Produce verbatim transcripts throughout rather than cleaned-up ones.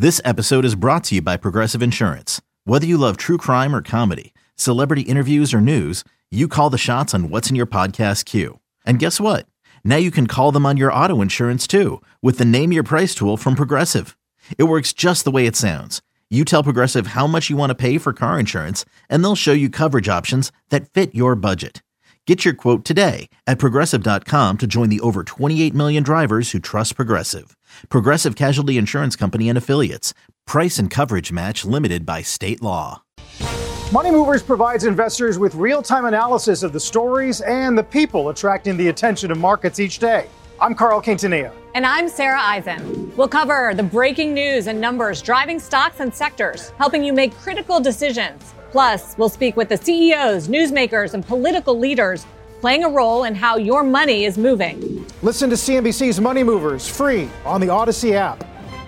This episode is brought to you by Progressive Insurance. Whether you love true crime or comedy, celebrity interviews or news, you call the shots on what's in your podcast queue. And guess what? Now you can call them on your auto insurance too with the Name Your Price tool from Progressive. It works just the way it sounds. You tell Progressive how much you want to pay for car insurance, and they'll show you coverage options that fit your budget. Get your quote today at Progressive dot com to join the over twenty-eight million drivers who trust Progressive. Progressive Casualty Insurance Company and Affiliates. Price and coverage match limited by state law. Money Movers provides investors with real-time analysis of the stories and the people attracting the attention of markets each day. I'm Carl Quintanilla. And I'm Sarah Eisen. We'll cover the breaking news and numbers driving stocks and sectors, helping you make critical decisions. Plus, we'll speak with the C E Os, newsmakers, and political leaders playing a role in how your money is moving. Listen to C N B C's Money Movers free on the Odyssey app.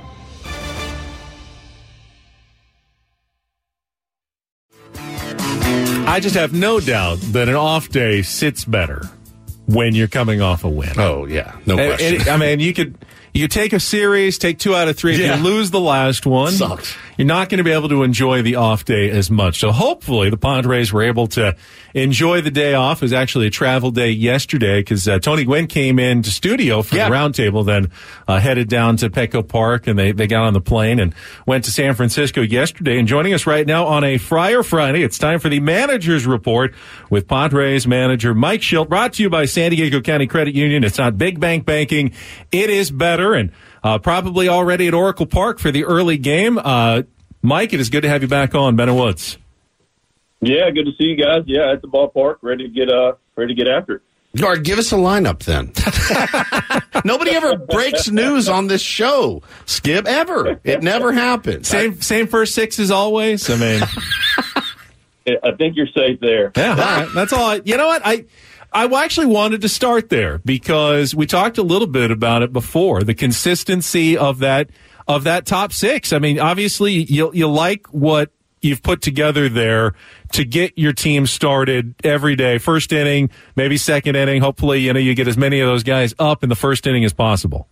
I just have no doubt that an off day sits better when you're coming off a win. Oh, yeah. No and, question. And, I mean, you could you could take a series, take two out of three. If yeah. you lose the last one, sucks. You're not going to be able to enjoy the off day as much. So hopefully the Padres were able to enjoy the day off. It was actually a travel day yesterday because uh, Tony Gwynn came into studio for yeah. the roundtable, then uh, headed down to Petco Park, and they, they got on the plane and went to San Francisco yesterday. And joining us right now on a Friar Friday, it's time for the Manager's Report with Padres manager Mike Shildt, brought to you by San Diego County Credit Union. It's not big bank banking. It is better. And Uh, probably already at Oracle Park for the early game. Uh, Mike, it is good to have you back on, Ben and Woods. Yeah, good to see you guys. Yeah, at the ballpark, ready to get uh, ready to get after it. All right, give us a lineup then. Nobody ever breaks news on this show, Skip, ever. It never happens. Same same first six as always. I mean, I think you're safe there. Yeah, all right. That's all. I, you know what? I I actually wanted to start there because we talked a little bit about it before, the consistency of that of that top six. I mean, obviously, you you like what you've put together there to get your team started every day. First inning, maybe second inning. Hopefully, you know, you get as many of those guys up in the first inning as possible.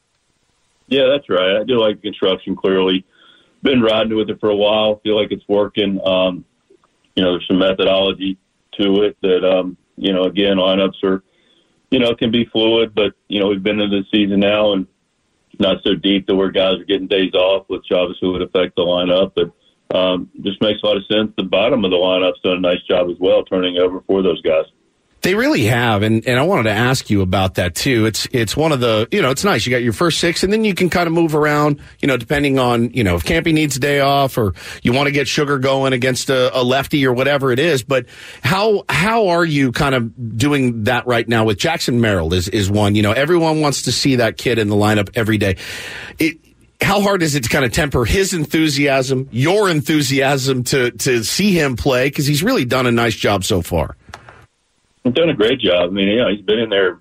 Yeah, that's right. I do like construction, clearly. Been riding with it for a while. Feel like it's working. Um, you know, there's some methodology to it that, um, you know, again, lineups are, you know, can be fluid, but, you know, we've been into the season now and not so deep that where guys are getting days off, which obviously would affect the lineup. But um, just makes a lot of sense. The bottom of the lineup's done a nice job as well, turning over for those guys. They really have, and, and I wanted to ask you about that, too. It's it's one of the, you know, it's nice. You got your first six, and then you can kind of move around, you know, depending on, you know, if Campy needs a day off or you want to get Sugar going against a, a lefty or whatever it is. But how how are you kind of doing that right now with Jackson Merrill is, is one? You know, everyone wants to see that kid in the lineup every day. It, how hard is it to kind of temper his enthusiasm, your enthusiasm to, to see him play? Because he's really done a nice job so far. He's done a great job. I mean, you know, he's been in there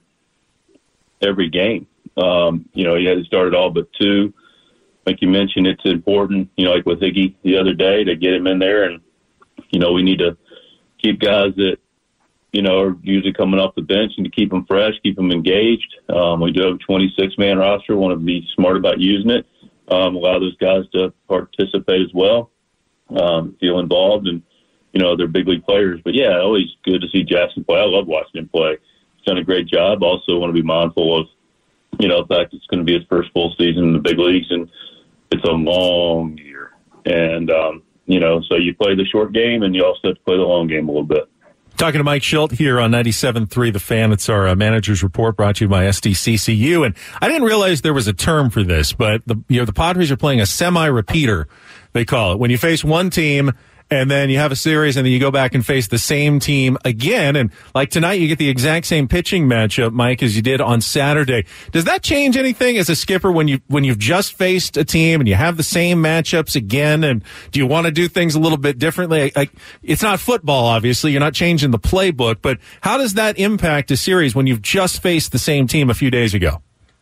every game. Um, you know, he had started all but two. Like you mentioned, it's important, you know, like with Higgy the other day, to get him in there. And, you know, we need to keep guys that, you know, are usually coming off the bench and to keep them fresh, keep them engaged. Um, we do have a twenty-six man roster. Want to be smart about using it. Um, allow those guys to participate as well, um, feel involved, and, you know, they're big league players. But, yeah, always good to see Jackson play. I love watching him play. He's done a great job. Also want to be mindful of, you know, the fact it's going to be his first full season in the big leagues, and it's a long year. And, um, you know, so you play the short game, and you also have to play the long game a little bit. Talking to Mike Shildt here on ninety-seven point three The Fan. It's our uh, Manager's Report brought to you by S D C C U. And I didn't realize there was a term for this, but the, you know, the Padres are playing a semi-repeater, they call it. When you face one team and then you have a series and then you go back and face the same team again. And like tonight, you get the exact same pitching matchup, Mike, as you did on Saturday. Does that change anything as a skipper when you, when you've just faced a team and you have the same matchups again? And do you want to do things a little bit differently? Like, it's not football, obviously. You're not changing the playbook, but how does that impact a series when you've just faced the same team a few days ago?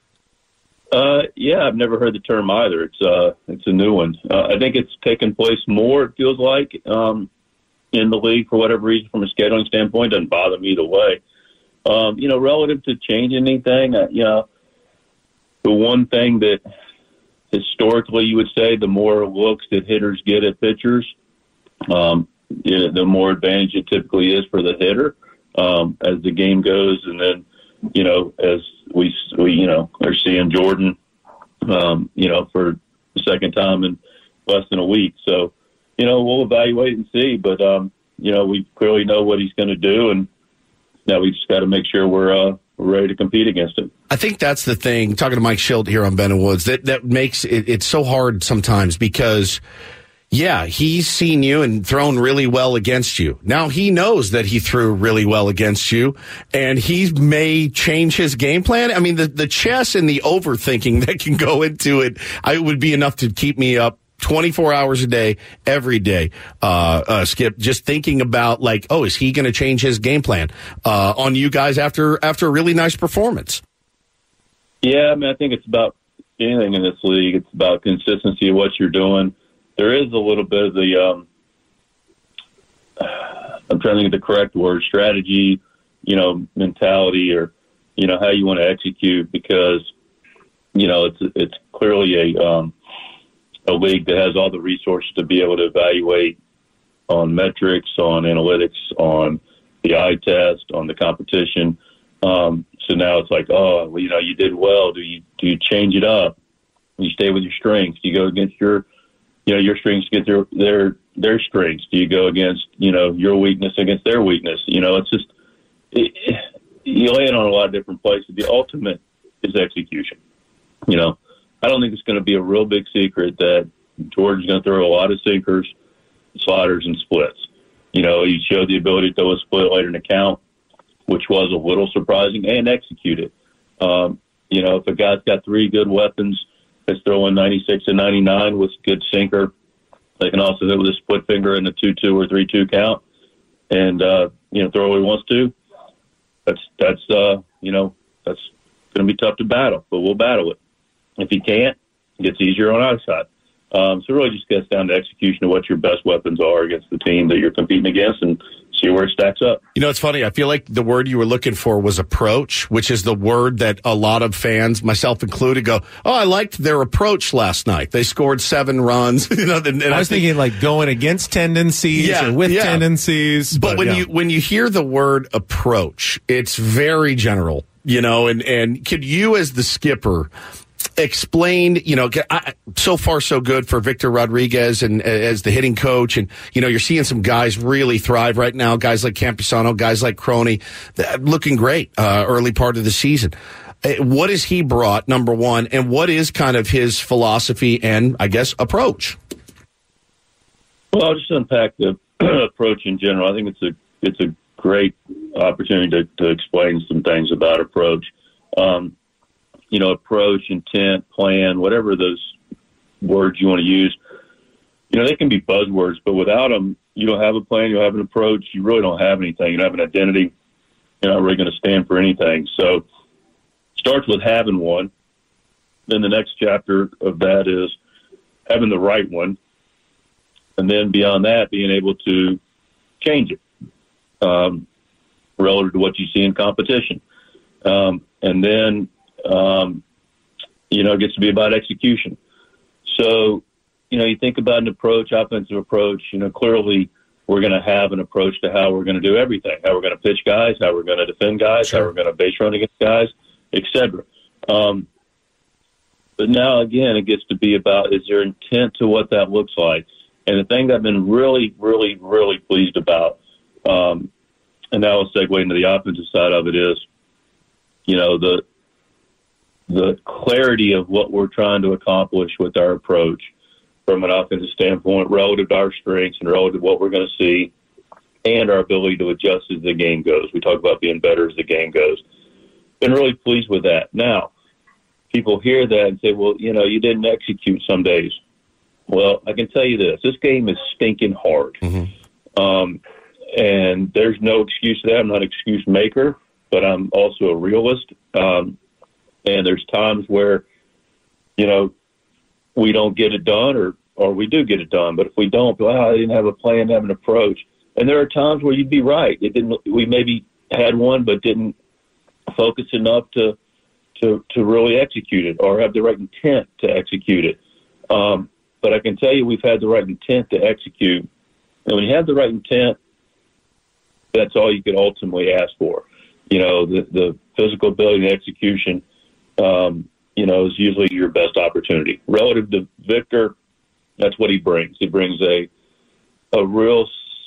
Uh, yeah, I've never heard the term either. It's uh, it's a new one. Uh, I think it's taken place more, it feels like, um, in the league for whatever reason from a scheduling standpoint. Doesn't bother me either way. Um, you know, relative to changing anything, uh, you know, the one thing that historically, you would say the more looks that hitters get at pitchers, um, yeah, the more advantage it typically is for the hitter um, as the game goes. And then, you know, as we, we you know, are seeing Jordan, um, you know, for the second time in less than a week. So, you know, we'll evaluate and see. But, um, you know, we clearly know what he's going to do. And now we just got to make sure we're, uh, we're ready to compete against him. I think that's the thing, talking to Mike Schilt here on Ben and Woods, that, that makes it it's so hard sometimes because, yeah, he's seen you and thrown really well against you. Now he knows that he threw really well against you, and he may change his game plan. I mean, the, the chess and the overthinking that can go into it, I would be enough to keep me up twenty-four hours a day, every day, uh, uh, Skip, just thinking about like, oh, is he going to change his game plan uh, on you guys after after a really nice performance? Yeah, I mean, I think it's about anything in this league. It's about consistency of what you're doing. There is a little bit of the, um, I'm trying to think of the correct word, strategy, you know, mentality, or, you know, how you want to execute, because, you know, it's it's clearly a um, a league that has all the resources to be able to evaluate on metrics, on analytics, on the eye test, on the competition. Um, so now it's like, oh, well, you know, you did well. Do you do you change it up? Do you stay with your strengths? Do you go against your, you know, your strengths against their their their strengths? Do you go against, you know, your weakness against their weakness? You know, it's just it, it, you lay it on a lot of different places. The ultimate is execution. You know, I don't think it's going to be a real big secret that George's going to throw a lot of sinkers, sliders, and splits. You know, he showed the ability to throw a split later in the count, which was a little surprising, and execute it. Um, you know, if a guy's got three good weapons, that's throwing ninety-six and ninety-nine with good sinker, they can also hit with a split finger in a two two or three two count and, uh, you know, throw what he wants to. That's, that's uh, you know, that's going to be tough to battle, but we'll battle it. If he can't, it gets easier on our side. Um, so it really just gets down to execution of what your best weapons are against the team that you're competing against, and see where it stacks up. You know, it's funny. I feel like the word you were looking for was approach, which is the word that a lot of fans, myself included, go, oh, I liked their approach last night. They scored seven runs. you know, and, and I was I think, thinking like going against tendencies yeah, or with yeah. tendencies. But, but when yeah. you when you hear the word approach, it's very general, you know, and, and could you as the skipper explain, you know, I, so far so good for Victor Rodriguez and uh, as the hitting coach. And, you know, you're seeing some guys really thrive right now. Guys like Campusano, guys like Crony, looking great uh, early part of the season. What has he brought, number one, and what is kind of his philosophy and, I guess, approach? Well, I'll just unpack the approach in general. I think it's a it's a great opportunity to, to explain some things about approach. Um, you know, approach, intent, plan, whatever those words you want to use, you know, they can be buzzwords, but without them, you don't have a plan, you don't have an approach, you really don't have anything. You don't have an identity. You're not really going to stand for anything. So it starts with having one. Then the next chapter of that is having the right one. And then beyond that, being able to change it um, relative to what you see in competition. Um, and then, Um, you know, it gets to be about execution. So, you know, you think about an approach, offensive approach, you know, clearly we're going to have an approach to how we're going to do everything, how we're going to pitch guys, how we're going to defend guys, sure. how we're going to base run against guys, et cetera. Um, but now, again, it gets to be about, is there intent to what that looks like? And the thing that I've been really, really, really pleased about, um, and now I'll segue into the offensive side of it is, you know, the, the clarity of what we're trying to accomplish with our approach from an offensive standpoint relative to our strengths and relative to what we're going to see and our ability to adjust as the game goes. We talk about being better as the game goes. Been really pleased with that. Now, people hear that and say, well, you know, you didn't execute some days. Well, I can tell you this. This game is stinking hard. Mm-hmm. Um, and there's no excuse to that. I'm not an excuse maker, but I'm also a realist. Um, And there's times where, you know, we don't get it done or, or we do get it done. But if we don't, well, I didn't have a plan, have an approach. And there are times where you'd be right. It didn't. We maybe had one but didn't focus enough to, to, to really execute it or have the right intent to execute it. Um, but I can tell you we've had the right intent to execute. And when you have the right intent, that's all you could ultimately ask for. You know, the, the physical ability and execution, um, you know, is usually your best opportunity. Relative to Victor, that's what he brings. He brings a a real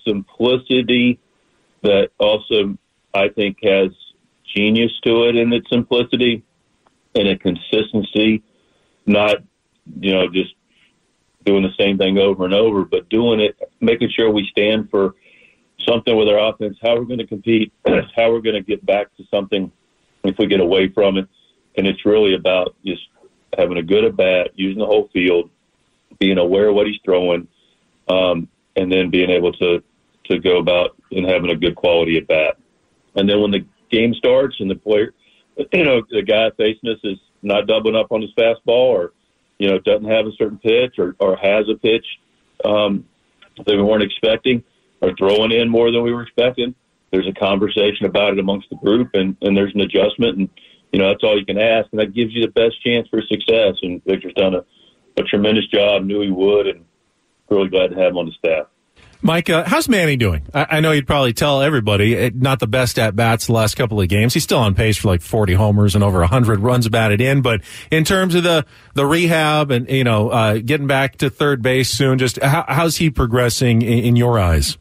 simplicity that also, I think, has genius to it in its simplicity and a consistency, not, you know, just doing the same thing over and over, but doing it, making sure we stand for something with our offense, how we're going to compete, how we're going to get back to something if we get away from it. And it's really about just having a good at bat, using the whole field, being aware of what he's throwing, um, and then being able to, to go about and having a good quality at bat. And then when the game starts and the player, you know, the guy facing us is not doubling up on his fastball or, you know, doesn't have a certain pitch or, or has a pitch um, that we weren't expecting or throwing in more than we were expecting, there's a conversation about it amongst the group, and, and there's an adjustment, and, you know, that's all you can ask, and that gives you the best chance for success. And Victor's done a, a tremendous job, knew he would, and really glad to have him on the staff. Mike, uh, how's Manny doing? I, I know you'd probably tell everybody, it, not the best at-bats the last couple of games. He's still on pace for like forty homers and over one hundred runs batted in. But in terms of the, the rehab and, you know, uh, getting back to third base soon, just how, how's he progressing in, in your eyes?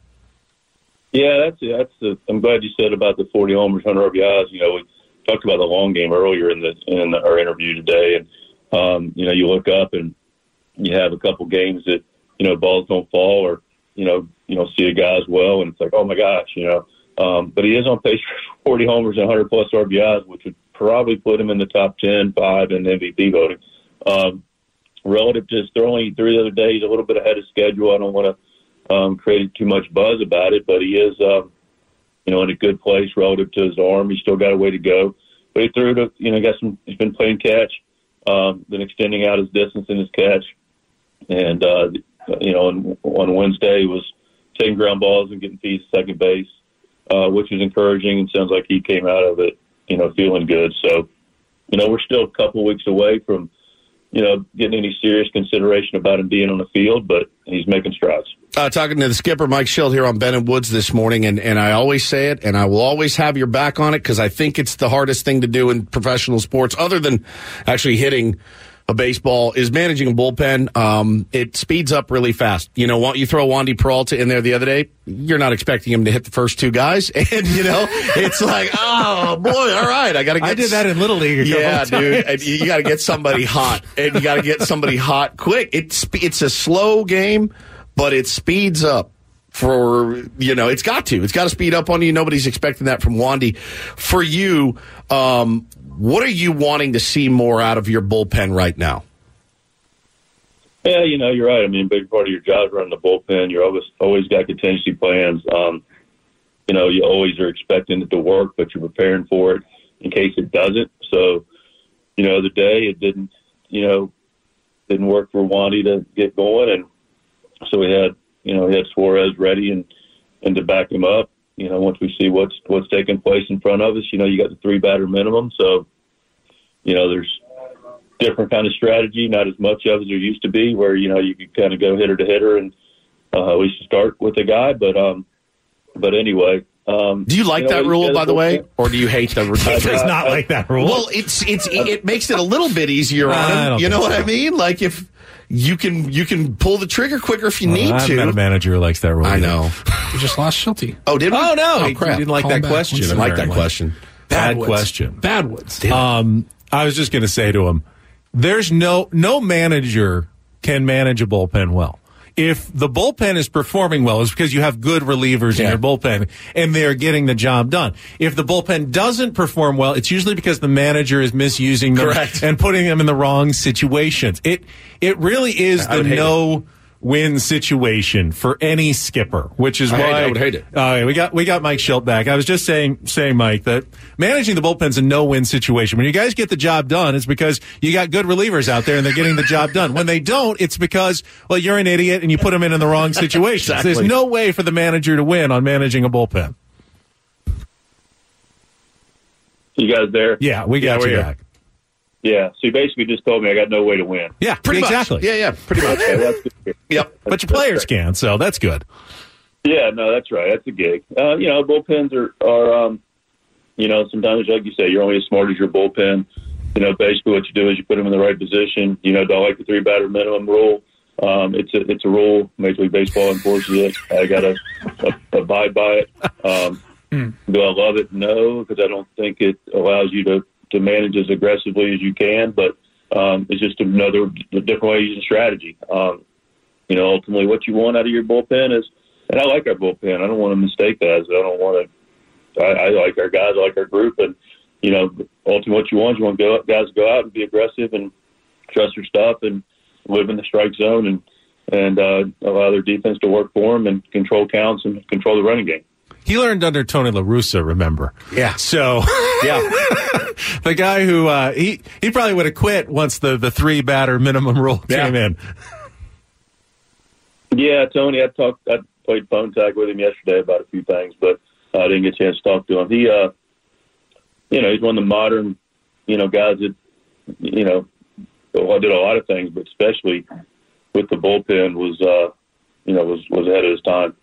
Yeah, that's that's. The, I'm glad you said about the forty homers, one hundred R B Is. You know, we talked about the long game earlier in the in our interview today, and um, you know, you look up and you have a couple games that, you know, balls don't fall, or you know, you know, see a guy as well, and it's like, oh my gosh, you know. Um, but he is on pace for forty homers and one hundred plus R B Is, which would probably put him in the top ten, five in M V P voting. Um, relative to his throwing, he threw the other day, he's a little bit ahead of schedule. I don't want to Um, created too much buzz about it, but he is, um, you know, in a good place relative to his arm. He's still got a way to go, but he threw it. You know, got some. He's been playing catch, um, been extending out his distance in his catch, and uh, you know, on, on Wednesday he was taking ground balls and getting feet to second base, uh, which is encouraging, and sounds like he came out of it, you know, feeling good. So, you know, we're still a couple weeks away from, you know, getting any serious consideration about him being on the field, but he's making strides. Uh, talking to the skipper, Mike Schilt, here on Ben and Woods this morning, and, and I always say it, and I will always have your back on it, because I think it's the hardest thing to do in professional sports, other than actually hitting a baseball, is managing a bullpen. Um, it speeds up really fast. You know, you throw Wandy Peralta in there the other day, you're not expecting him to hit the first two guys, and, you know, it's like, oh, boy, all right, I got to get... I did that in Little League a couple Yeah, of dude, and you got to get somebody hot, and you got to get somebody hot quick. It's, it's a slow game, but it speeds up for, you know, it's got to. It's got to speed up on you. Nobody's expecting that from Wandy. For you, um, what are you wanting to see more out of your bullpen right now? Yeah, you know, you're right. I mean, a big part of your job is running the bullpen. You're always always got contingency plans. Um, you know, you always are expecting it to work, but you're preparing for it in case it doesn't. So, you know, the day it didn't, you know, didn't work for Wandy to get going, and so we had, you know, we had Suarez ready and, and to back him up. You know, once we see what's what's taking place in front of us, you know, you got the three batter minimum. So, you know, there's different kind of strategy, not as much of as there used to be, where, you know, you could kind of go hitter to hitter and uh, we should start with a guy. But um, but anyway. Um, do you like you know, that rule, by the way, or do you hate the rule? It's not like that rule. Well, it's it's it makes it a little bit easier on him. You know what so. I mean? Like if you can you can pull the trigger quicker if you well, need I'm to. I'm not a manager who likes that rule. I know. We just lost Schulte. Oh, did we? Oh no, oh, crap. He didn't like Call that back. question. Didn't like that question. Bad, Bad question. Bad Woods. Um, I was just going to say to him, there's no no manager can manage a bullpen well. If the bullpen is performing well, it's because you have good relievers yeah. in your bullpen and they're getting the job done. If the bullpen doesn't perform well, it's usually because the manager is misusing them Correct. and putting them in the wrong situations. It it really is I the no win situation for any skipper, which is I why hate it. I would hate it. Uh, we got we got Mike Schilt back. I was just saying, saying Mike, that managing the bullpen's a no-win situation. When you guys get the job done, it's because you got good relievers out there and they're getting the job done. When they don't, it's because, well, you're an idiot and you put them in in the wrong situations. Exactly. There's no way for the manager to win on managing a bullpen. You guys there? Yeah, we got Yeah, you we're back. Yeah, so you basically just told me I got no way to win. Yeah, Pretty exactly. much. Yeah, yeah, pretty much. Okay, that's good. Yep. But your players can, so that's good. Yeah, no, that's right. That's a gig. Uh, you know, bullpens are, are um, you know, sometimes, like you say, you're only as smart as your bullpen. You know, basically what you do is you put them in the right position. You know, don't like the three-batter minimum rule. Um, it's a it's a rule. Major League Baseball enforces it. I got to abide by it. Um, mm. Do I love it? No, because I don't think it allows you to, to manage as aggressively as you can. But um, it's just another different way of using strategy. Um, you know, ultimately what you want out of your bullpen is, and I like our bullpen. I don't want to mistake that. I don't want to. I, I like our guys. I like our group. And, you know, ultimately what you want is you want go, guys to go out and be aggressive and trust your stuff and live in the strike zone and, and uh, allow their defense to work for them and control counts and control the running game. He learned under Tony La Russa, remember? Yeah. So, yeah. the guy who, uh, he, he probably would have quit once the, the three-batter minimum rule yeah. came in. Yeah, Tony, I talked, I played phone tag with him yesterday about a few things, but I uh, didn't get a chance to talk to him. He, uh, you know, he's one of the modern, you know, guys that, you know, well, did a lot of things, but especially with the bullpen was, uh, you know, was, was ahead of his time.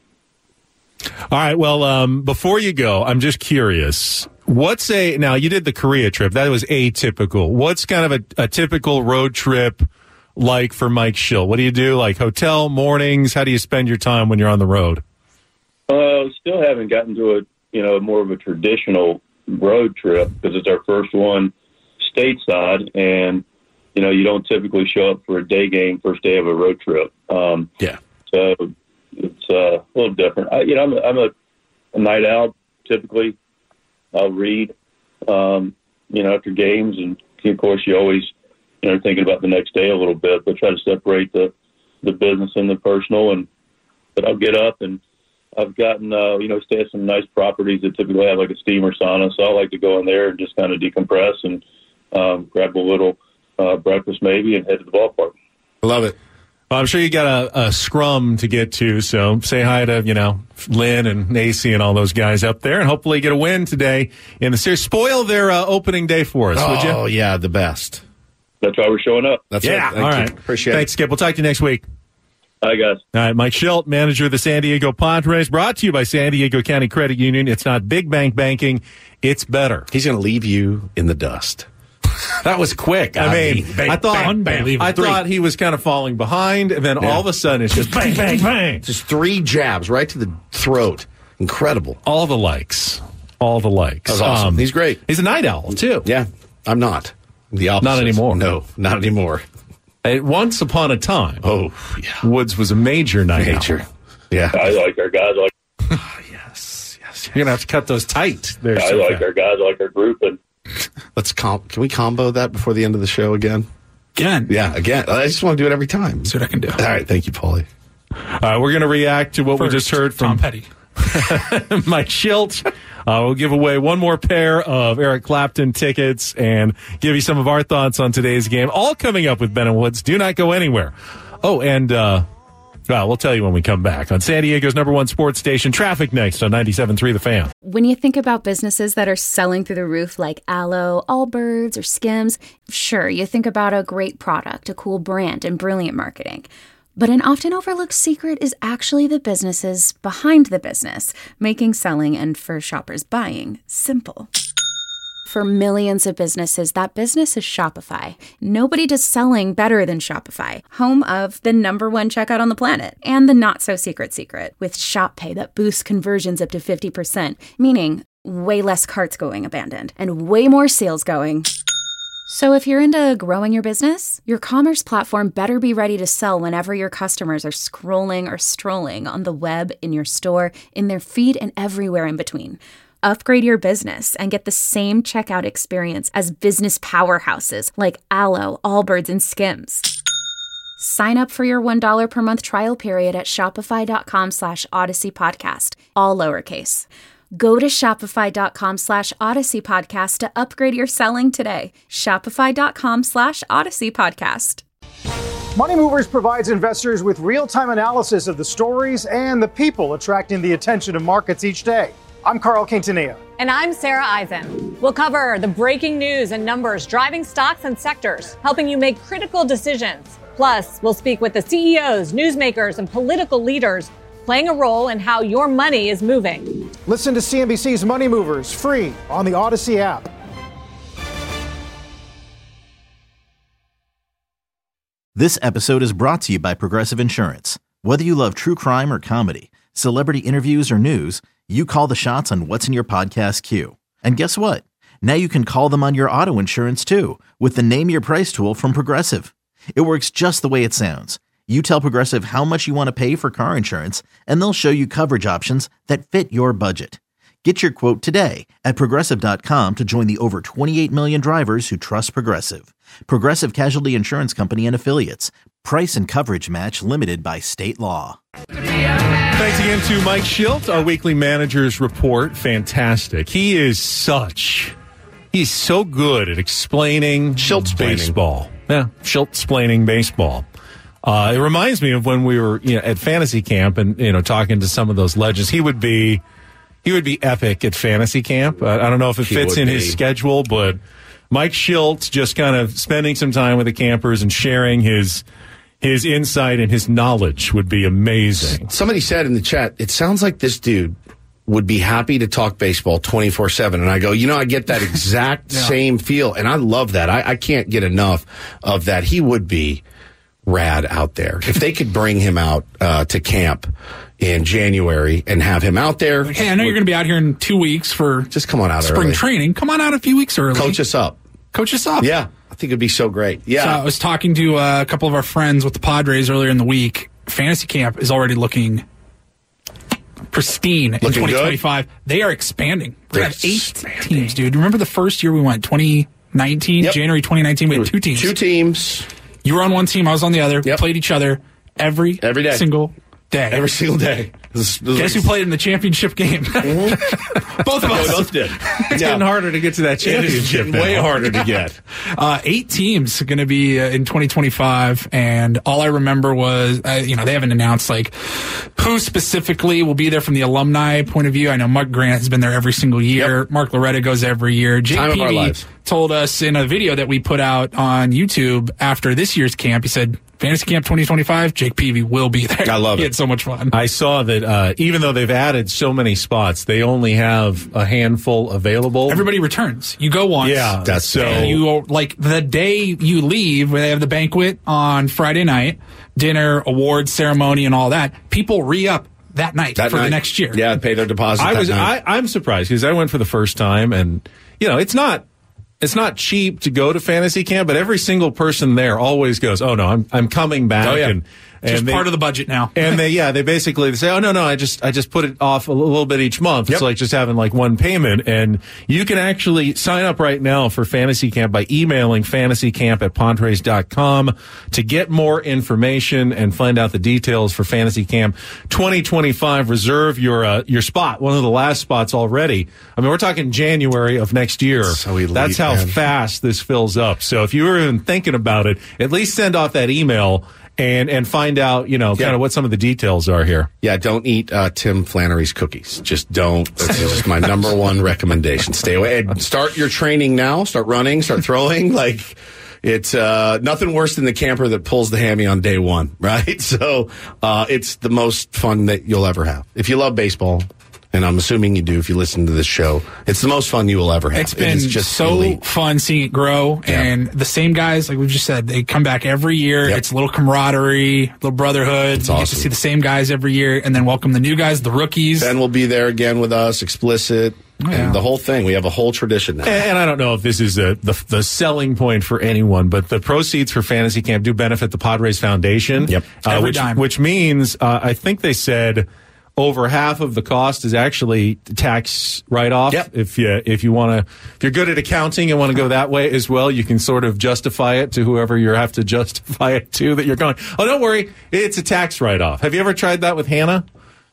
All right. Well, um, before you go, I'm just curious. What's a, now you did the Korea trip. That was atypical. What's kind of a, a typical road trip like for Mike Shildt? What do you do? Like hotel mornings? How do you spend your time when you're on the road? Uh, still haven't gotten to a, you know, more of a traditional road trip because it's our first one stateside, and you know, you don't typically show up for a day game first day of a road trip. Um, yeah. So it's uh, a little different. I, you know, I'm a, I'm a, a night owl typically. I'll read, um, you know, after games, and of course, you always, you know, thinking about the next day a little bit, but try to separate the the business and the personal. And but I'll get up, and I've gotten, uh, you know, stay at some nice properties that typically have like a steamer sauna, so I like to go in there and just kind of decompress and um, grab a little uh, breakfast maybe and head to the ballpark. I love it. Well, I'm sure you got a, a scrum to get to, so say hi to, you know, Lynn and Nacy and all those guys up there, and hopefully get a win today in the series. Spoil their uh, opening day for us, oh, would you? Oh, yeah, the best. That's why we're showing up. That's yeah, it. Thank all you. right. Appreciate Thanks, it. Skip. We'll talk to you next week. Hi, guys. All right, Mike Shildt, manager of the San Diego Padres, brought to you by San Diego County Credit Union. It's not big bank banking, it's better. He's going to leave you in the dust. That was quick. I, I mean, mean bang, I thought bang, bang, I three. thought he was kind of falling behind, and then yeah. all of a sudden it's just bang, bang, bang. Just three jabs right to the throat. Incredible. All the likes. All the likes. That was awesome. Um, he's great. He's a night owl, too. Yeah, I'm not. The opposite. Not anymore. No, not anymore. At once upon a time, oh yeah, Woods was a major night major. owl. Yeah, I like our guys. Like oh, yes, yes. You're gonna have to cut those tight. There, I so like fast. our guys. I like our group. And let's com- can we combo that before the end of the show again? Again, yeah, again. I just want to do it every time. See what I can do. All right, thank you, Paulie. All right, we're gonna react to what First, we just heard from Tom Petty. Mike Shildt. Uh, we'll give away one more pair of Eric Clapton tickets and give you some of our thoughts on today's game. All coming up with Ben and Woods. Do not go anywhere. Oh, and uh, well, we'll tell you when we come back on San Diego's number one sports station. Traffic next on ninety-seven point three The Fan. When you think about businesses that are selling through the roof like Aloe, Allbirds, or Skims, sure, you think about a great product, a cool brand, and brilliant marketing. But an often overlooked secret is actually the businesses behind the business, making selling and, for shoppers, buying simple. For millions of businesses, that business is Shopify. Nobody does selling better than Shopify, home of the number one checkout on the planet, and the not-so-secret secret, with Shop Pay that boosts conversions up to fifty percent, meaning way less carts going abandoned, and way more sales going. So if you're into growing your business, your commerce platform better be ready to sell whenever your customers are scrolling or strolling on the web, in your store, in their feed, and everywhere in between. Upgrade your business and get the same checkout experience as business powerhouses like Aloe, Allbirds, and Skims. Sign up for your one dollar per month trial period at shopify.com slash Odyssey Podcast, all lowercase. Go to shopify.com slash Odyssey Podcast to upgrade your selling today. Shopify.com slash Odyssey Podcast. Money Movers provides investors with real-time analysis of the stories and the people attracting the attention of markets each day. I'm Carl Quintanilla. And I'm Sarah Eisen. We'll cover the breaking news and numbers driving stocks and sectors, helping you make critical decisions. Plus, we'll speak with the C E Os, newsmakers, and political leaders playing a role in how your money is moving. Listen to C N B C's Money Movers free on the Odyssey app. This episode is brought to you by Progressive Insurance. Whether you love true crime or comedy, celebrity interviews or news, you call the shots on what's in your podcast queue. And guess what? Now you can call them on your auto insurance too with the Name Your Price tool from Progressive. It works just the way it sounds. You tell Progressive how much you want to pay for car insurance, and they'll show you coverage options that fit your budget. Get your quote today at Progressive dot com to join the over twenty-eight million drivers who trust Progressive. Progressive Casualty Insurance Company and Affiliates. Price and coverage match limited by state law. Thanks again to Mike Schilt, our weekly manager's report. Fantastic. He is such, he's so good at explaining baseball. Yeah, Schilt-splaining baseball. Uh, it reminds me of when we were you know, at fantasy camp and you know talking to some of those legends. He would be he would be epic at fantasy camp. Uh, I don't know if it he fits in be. his schedule, but Mike Schilt just kind of spending some time with the campers and sharing his his insight and his knowledge would be amazing. Somebody said in the chat, it sounds like this dude would be happy to talk baseball twenty-four seven. And I go, you know, I get that exact yeah. same feel. And I love that. I, I can't get enough of that. He would be rad out there. If they could bring him out uh, to camp in January and have him out there. Hey, I know you're going to be out here in two weeks for just come on out spring early. training. Come on out a few weeks early. Coach us up. Coach us up. Yeah, I think it'd be so great. Yeah. So I was talking to uh, a couple of our friends with the Padres earlier in the week. Fantasy camp is already looking pristine in looking twenty twenty-five. Good. They are expanding. We They're have eight expanding. teams, dude. Remember the first year we went, twenty nineteen, yep. January twenty nineteen, we had two teams. Two teams. You were on one team, I was on the other. Yep. We played each other every, every day. single day. Every single day. This, this Guess who played in the championship game? Mm-hmm. Both of us. We both did. It's yeah. getting harder to get to that championship. It's way harder to get. Uh, eight teams going to be uh, in twenty twenty-five, and all I remember was, uh, you know, they haven't announced like who specifically will be there from the alumni point of view. I know Mark Grant has been there every single year. Yep. Mark Loretta goes every year. Jake Time Peavy of our lives. told us in a video that we put out on YouTube after this year's camp, he said, Fantasy Camp twenty twenty-five, Jake Peavy will be there. I love he it. He had so much fun. I saw that uh, even though they've added so many spots, they only have a handful available. Everybody returns. You go once. Yeah, that's so. And you, like, the day you leave, where they have the banquet on Friday night, dinner, awards ceremony, and all that, people re-up that night that for night. the next year. Yeah, pay their deposit I that was, night. I, I'm surprised because I went for the first time, and, you know, it's not... It's not cheap to go to fantasy camp, but every single person there always goes, "Oh no, I'm I'm coming back." Oh, yeah. and, and Just they, part of the budget now. and they yeah they basically they say, "Oh no no, I just I just put it off a little bit each month." Yep. It's like just having like one payment, and you can actually sign up right now for fantasy camp by emailing fantasycamp at Padres dot com to get more information and find out the details for fantasy camp twenty twenty-five. Reserve your uh, your spot, one of the last spots already. I mean, we're talking January of next year. So elite, That's how man. fast this fills up. So if you were even thinking about it, at least send off that email and and find out, you know, Yeah. kind of what some of the details are here. Yeah, don't eat uh, Tim Flannery's cookies. Just don't. That's just my number one recommendation. Stay away. And start your training now. Start running. Start throwing. Like, it's uh, nothing worse than the camper that pulls the hammy on day one, right? So uh, it's the most fun that you'll ever have. If you love baseball, and I'm assuming you do if you listen to this show, it's the most fun you will ever have. It's been it is just so elite. fun seeing it grow. Yeah. And the same guys, like we've just said, they come back every year. Yep. It's a little camaraderie, a little brotherhood. It's you get awesome. to see the same guys every year and then welcome the new guys, the rookies. Ben will be there again with us, explicit, Oh, yeah. and the whole thing. We have a whole tradition now. And I don't know if this is a, the the selling point for anyone, but the proceeds for Fantasy Camp do benefit the Padres Foundation. Yep. Uh, Every which, dime. which means uh, I think they said over half of the cost is actually tax write-off. Yep. If you if you want to, if you're good at accounting and want to go that way as well, you can sort of justify it to whoever you have to justify it to that you're going, oh, don't worry, it's a tax write-off. Have you ever tried that with Hannah?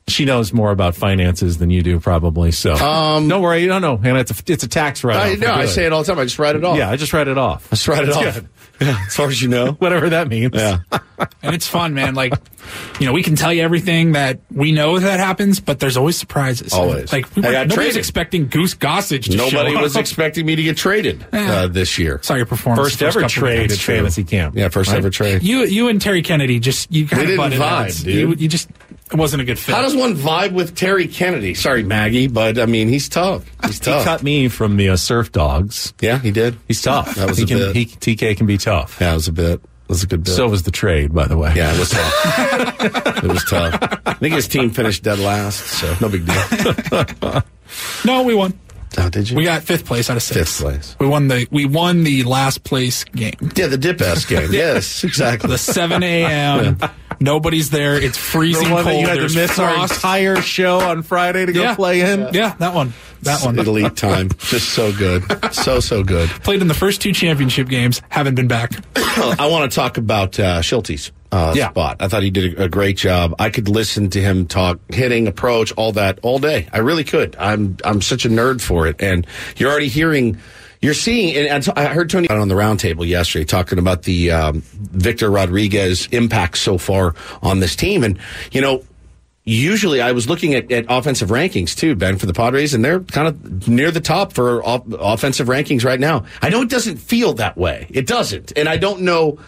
She knows more about finances than you do, probably. So Um, don't worry. No, no, and it's a, it's a tax write-off. I know. I say it all the time. I just write it off. Yeah, I just write it off. I just write it That's off. good. Yeah, as far as you know. Whatever that means. Yeah. And it's fun, man. Like, you know, we can tell you everything that we know that happens, but there's always surprises. Always. Like, we I were, got nobody's traded. expecting Goose Gossage to Nobody show was up. expecting me to get traded uh, this year. Saw your performance. First the ever couple of trade games. at fantasy camp. Yeah, first right? ever trade. You, you and Terry Kennedy just, you kind We of didn't butted vibe, heads. dude. You, you just, it wasn't a good fit. How does one vibe with Terry Kennedy? Sorry, Maggie, but I mean, he's tough. He's He tough. cut me from the uh, Surf Dogs. Yeah, he did. He's tough. That was he a can, bit. He, T K can be tough. Yeah, it was a bit. It was a good bit. So was the trade, by the way. Yeah, it was tough. It was tough. I think his team finished dead last, so no big deal. No, we won. Oh, did you? We got fifth place out of six. Fifth place. We won the we won the last place game. Yeah, the dip-ass game. Yes, exactly. The seven a.m. Nobody's there. It's freezing The one cold. that you had There's to miss our frost. entire show on Friday to go Yeah. play in. Yeah, that one. That one. Elite time. Just so good. So, so good. Played in the first two championship games. Haven't been back. I want to talk about uh, Schulte's uh, Yeah. spot. I thought he did a, a great job. I could listen to him talk hitting, approach, all that all day. I really could. I'm I'm such a nerd for it. And you're already hearing, you're seeing, and I heard Tony on the roundtable yesterday talking about the um, Victor Rodriguez impact so far on this team. And, you know, usually I was looking at, at offensive rankings too, Ben, for the Padres, and they're kind of near the top for off, offensive rankings right now. I know it doesn't feel that way. It doesn't. And I don't know,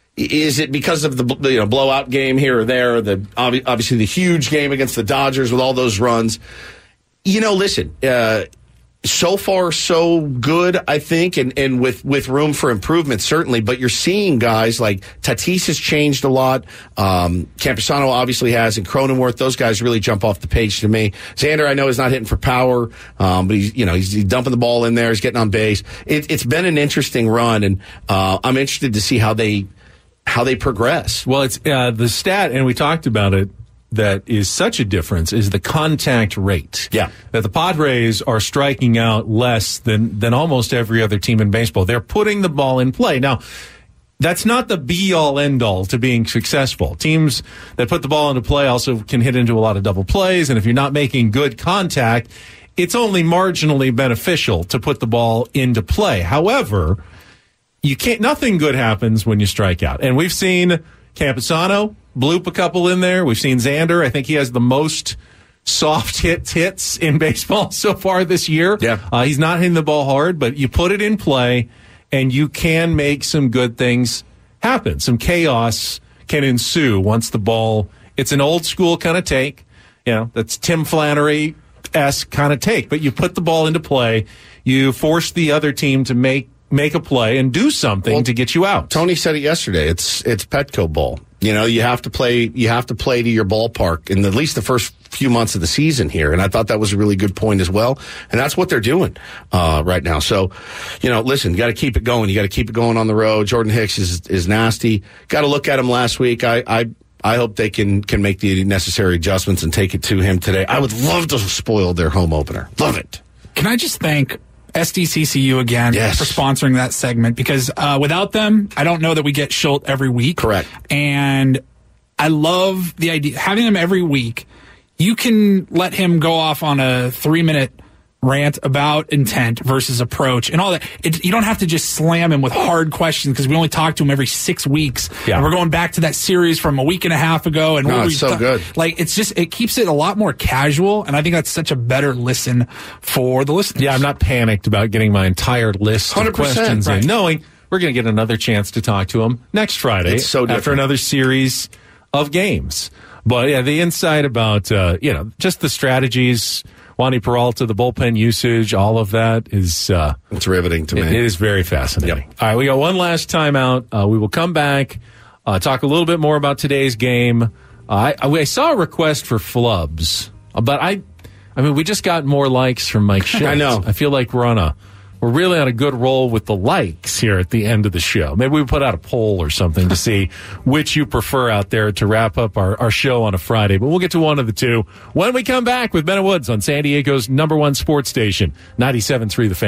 is it because of the you know blowout game here or there, the obviously the huge game against the Dodgers with all those runs? You know, listen, uh, so far so good, I think, and, and with, with room for improvement, certainly. But you're seeing guys like Tatis has changed a lot. Um, Campusano obviously has, and Cronenworth. Those guys really jump off the page to me. Xander, I know, is not hitting for power, um, but he's you know he's, he's dumping the ball in there. He's getting on base. It, it's been an interesting run, and uh, I'm interested to see how they how they progress. Well, it's uh, the stat, and we talked about it, that is such a difference is the contact rate. Yeah. That the Padres are striking out less than, than almost every other team in baseball. They're putting the ball in play. Now, that's not the be-all, end-all to being successful. Teams that put the ball into play also can hit into a lot of double plays, and if you're not making good contact, it's only marginally beneficial to put the ball into play. However, you can't, nothing good happens when you strike out. And we've seen Campusano bloop a couple in there. We've seen Xander. I think he has the most soft hit hits in baseball so far this year. Yeah. Uh, he's not hitting the ball hard, but you put it in play and you can make some good things happen. Some chaos can ensue once the ball, it's an old school kind of take. You know, that's Tim Flannery-esque kind of take, but you put the ball into play. You force the other team to make make a play and do something Well, to get you out. Tony said it yesterday. It's it's Petco ball. You know, you have to play. You have to play to your ballpark in at least the first few months of the season here. And I thought that was a really good point as well. And that's what they're doing uh, right now. So, you know, listen, you got to keep it going. You got to keep it going on the road. Jordan Hicks is is nasty. Got to look at him last week. I. I I hope they can, can make the necessary adjustments and take it to him today. I would love to spoil their home opener. Love it. Can I just thank S D C C U again Yes. for sponsoring that segment, because uh, without them, I don't know that we get Schultz every week. Correct. And I love the idea having them every week. You can let him go off on a three minute rant about intent versus approach and all that. It, you don't have to just slam him with hard questions, because we only talk to him every six weeks. Yeah. And we're going back to that series from a week and a half ago. And No, what it's we so th- good. Like, it's just, it keeps it a lot more casual. And I think that's such a better listen for the listeners. Yeah, I'm not panicked about getting my entire list one hundred of percent, questions right. in, knowing we're going to get another chance to talk to him next Friday It's so after different. another series of games. But yeah, the insight about, uh, you know, just the strategies, Wandy Peralta, the bullpen usage, all of that is uh, It's riveting to me. it, it is very fascinating. Yep. All right, we got one last time out. Uh, we will come back, uh, talk a little bit more about today's game. Uh, I, I saw a request for flubs, uh, but I, I mean, we just got more likes from Mike Shintz. I know. I feel like we're on a, we're really on a good roll with the likes here at the end of the show. Maybe we put out a poll or something to see which you prefer out there to wrap up our, our show on a Friday. But we'll get to one of the two when we come back with Ben and Woods on San Diego's number one sports station, ninety-seven point three The Fan.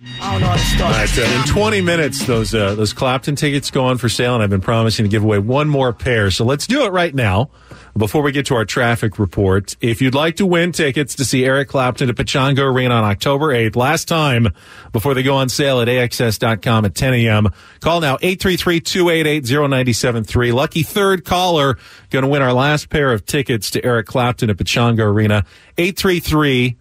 I don't know how to start. All right, uh, in twenty minutes, those uh, those Clapton tickets go on for sale, and I've been promising to give away one more pair. So let's do it right now before we get to our traffic report. If you'd like to win tickets to see Eric Clapton at Pechanga Arena on October eighth, last time before they go on sale at A X S dot com at ten a.m., call now eight three three, two eight eight, zero nine seven three. Lucky third caller going to win our last pair of tickets to Eric Clapton at Pechanga Arena. eight three three,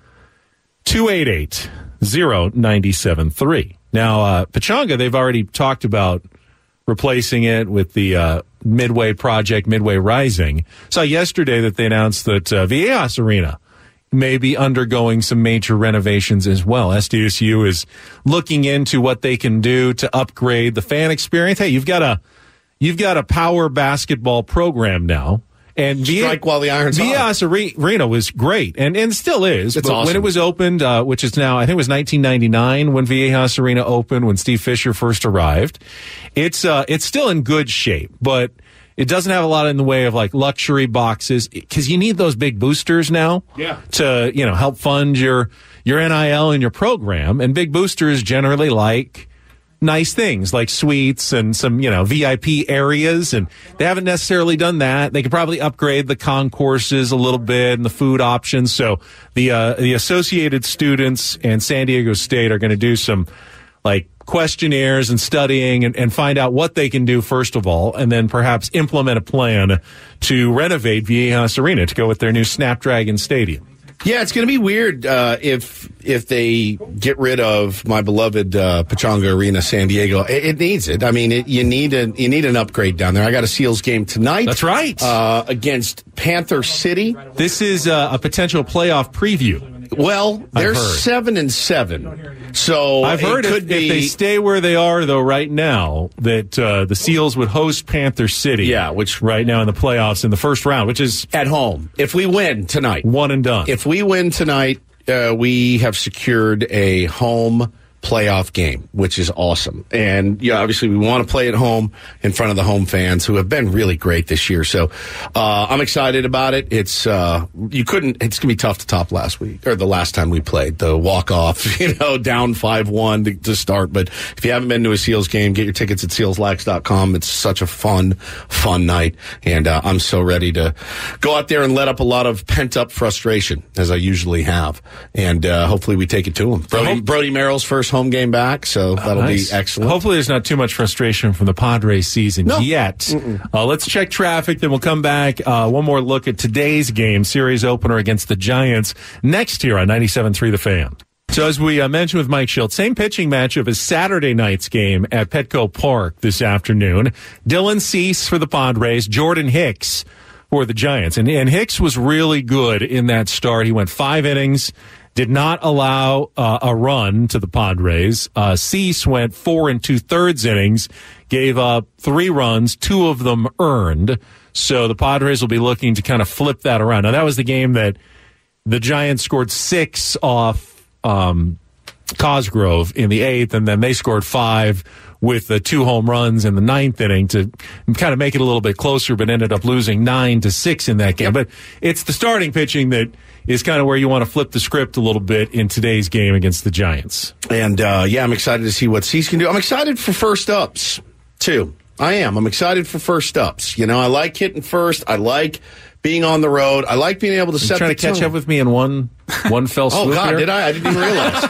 two eight eight, zero nine seven three. Now, uh, Pechanga, they've already talked about replacing it with the uh, Midway project, Midway Rising. Saw yesterday that they announced that uh, Viejas Arena may be undergoing some major renovations as well. S D S U is looking into what they can do to upgrade the fan experience. Hey, you've got a you've got a power basketball program now. And Strike while the iron's hot. Viejas Arena was great, and, and still is. It's but awesome. when it was opened, uh, which is now, I think it was nineteen ninety-nine when Viejas Arena opened, when Steve Fisher first arrived. It's uh, it's still in good shape, but it doesn't have a lot in the way of like luxury boxes, because you need those big boosters now yeah. to, you know, help fund your your N I L and your program. And big boosters generally like nice things like suites and some, you know, V I P areas, and they haven't necessarily done that. They could probably upgrade the concourses a little bit and the food options. So the uh, the Associated Students and San Diego State are going to do some like questionnaires and studying and, and find out what they can do first of all, and then perhaps implement a plan to renovate Viejas Arena to go with their new Snapdragon Stadium. Yeah, it's going to be weird uh, if if they get rid of my beloved uh, Pechanga Arena, San Diego. It, it needs it. I mean, it, you need a you need an upgrade down there. I got a Seals game tonight. That's right, uh, against Panther City. This is uh, a potential playoff preview. Well, they're seven and seven, so I've heard it could if, be, if they stay where they are, though, right now, that uh, the Seals would host Panther City. Yeah, which right now in the playoffs in the first round, which is at home. If we win tonight, one and done. If we win tonight, uh, we have secured a home playoff game, which is awesome. And yeah, obviously we want to play at home in front of the home fans who have been really great this year. So uh, I'm excited about it. It's uh, you couldn't. It's gonna be tough to top last week or the last time we played the walk off. You know, down five one to, to start. But if you haven't been to a Seals game, get your tickets at seals lax dot com. It's such a fun, fun night, and uh, I'm so ready to go out there and let up a lot of pent up frustration as I usually have, and uh, hopefully we take it to them. Brody, Brody Merrill's first home game back, so that'll oh, nice. be excellent. Hopefully there's not too much frustration from the Padres season no. yet. Uh, let's check traffic, then we'll come back. Uh, one more look at today's game, series opener against the Giants, next here on ninety-seven point three The Fan. So as we uh, mentioned with Mike Schilt, same pitching matchup as Saturday night's game at Petco Park this afternoon. Dylan Cease for the Padres, Jordan Hicks for the Giants. And, and Hicks was really good in that start. He went five innings, did not allow uh, a run to the Padres. Uh, Cease went four and two-thirds innings, gave up three runs, two of them earned. So the Padres will be looking to kind of flip that around. Now, that was the game that the Giants scored six off um, Cosgrove in the eighth, and then they scored five with the two home runs in the ninth inning to kind of make it a little bit closer, but ended up losing nine to six in that game. Yep. But it's the starting pitching that is kind of where you want to flip the script a little bit in today's game against the Giants. And, uh, yeah, I'm excited to see what Cease can do. I'm excited for first ups, too. I am. I'm excited for first ups. You know, I like hitting first. I like being on the road. I like being able to set the tone. Trying to catch up with me in one one fell swoop. Oh, God, here? did I? I didn't even realize.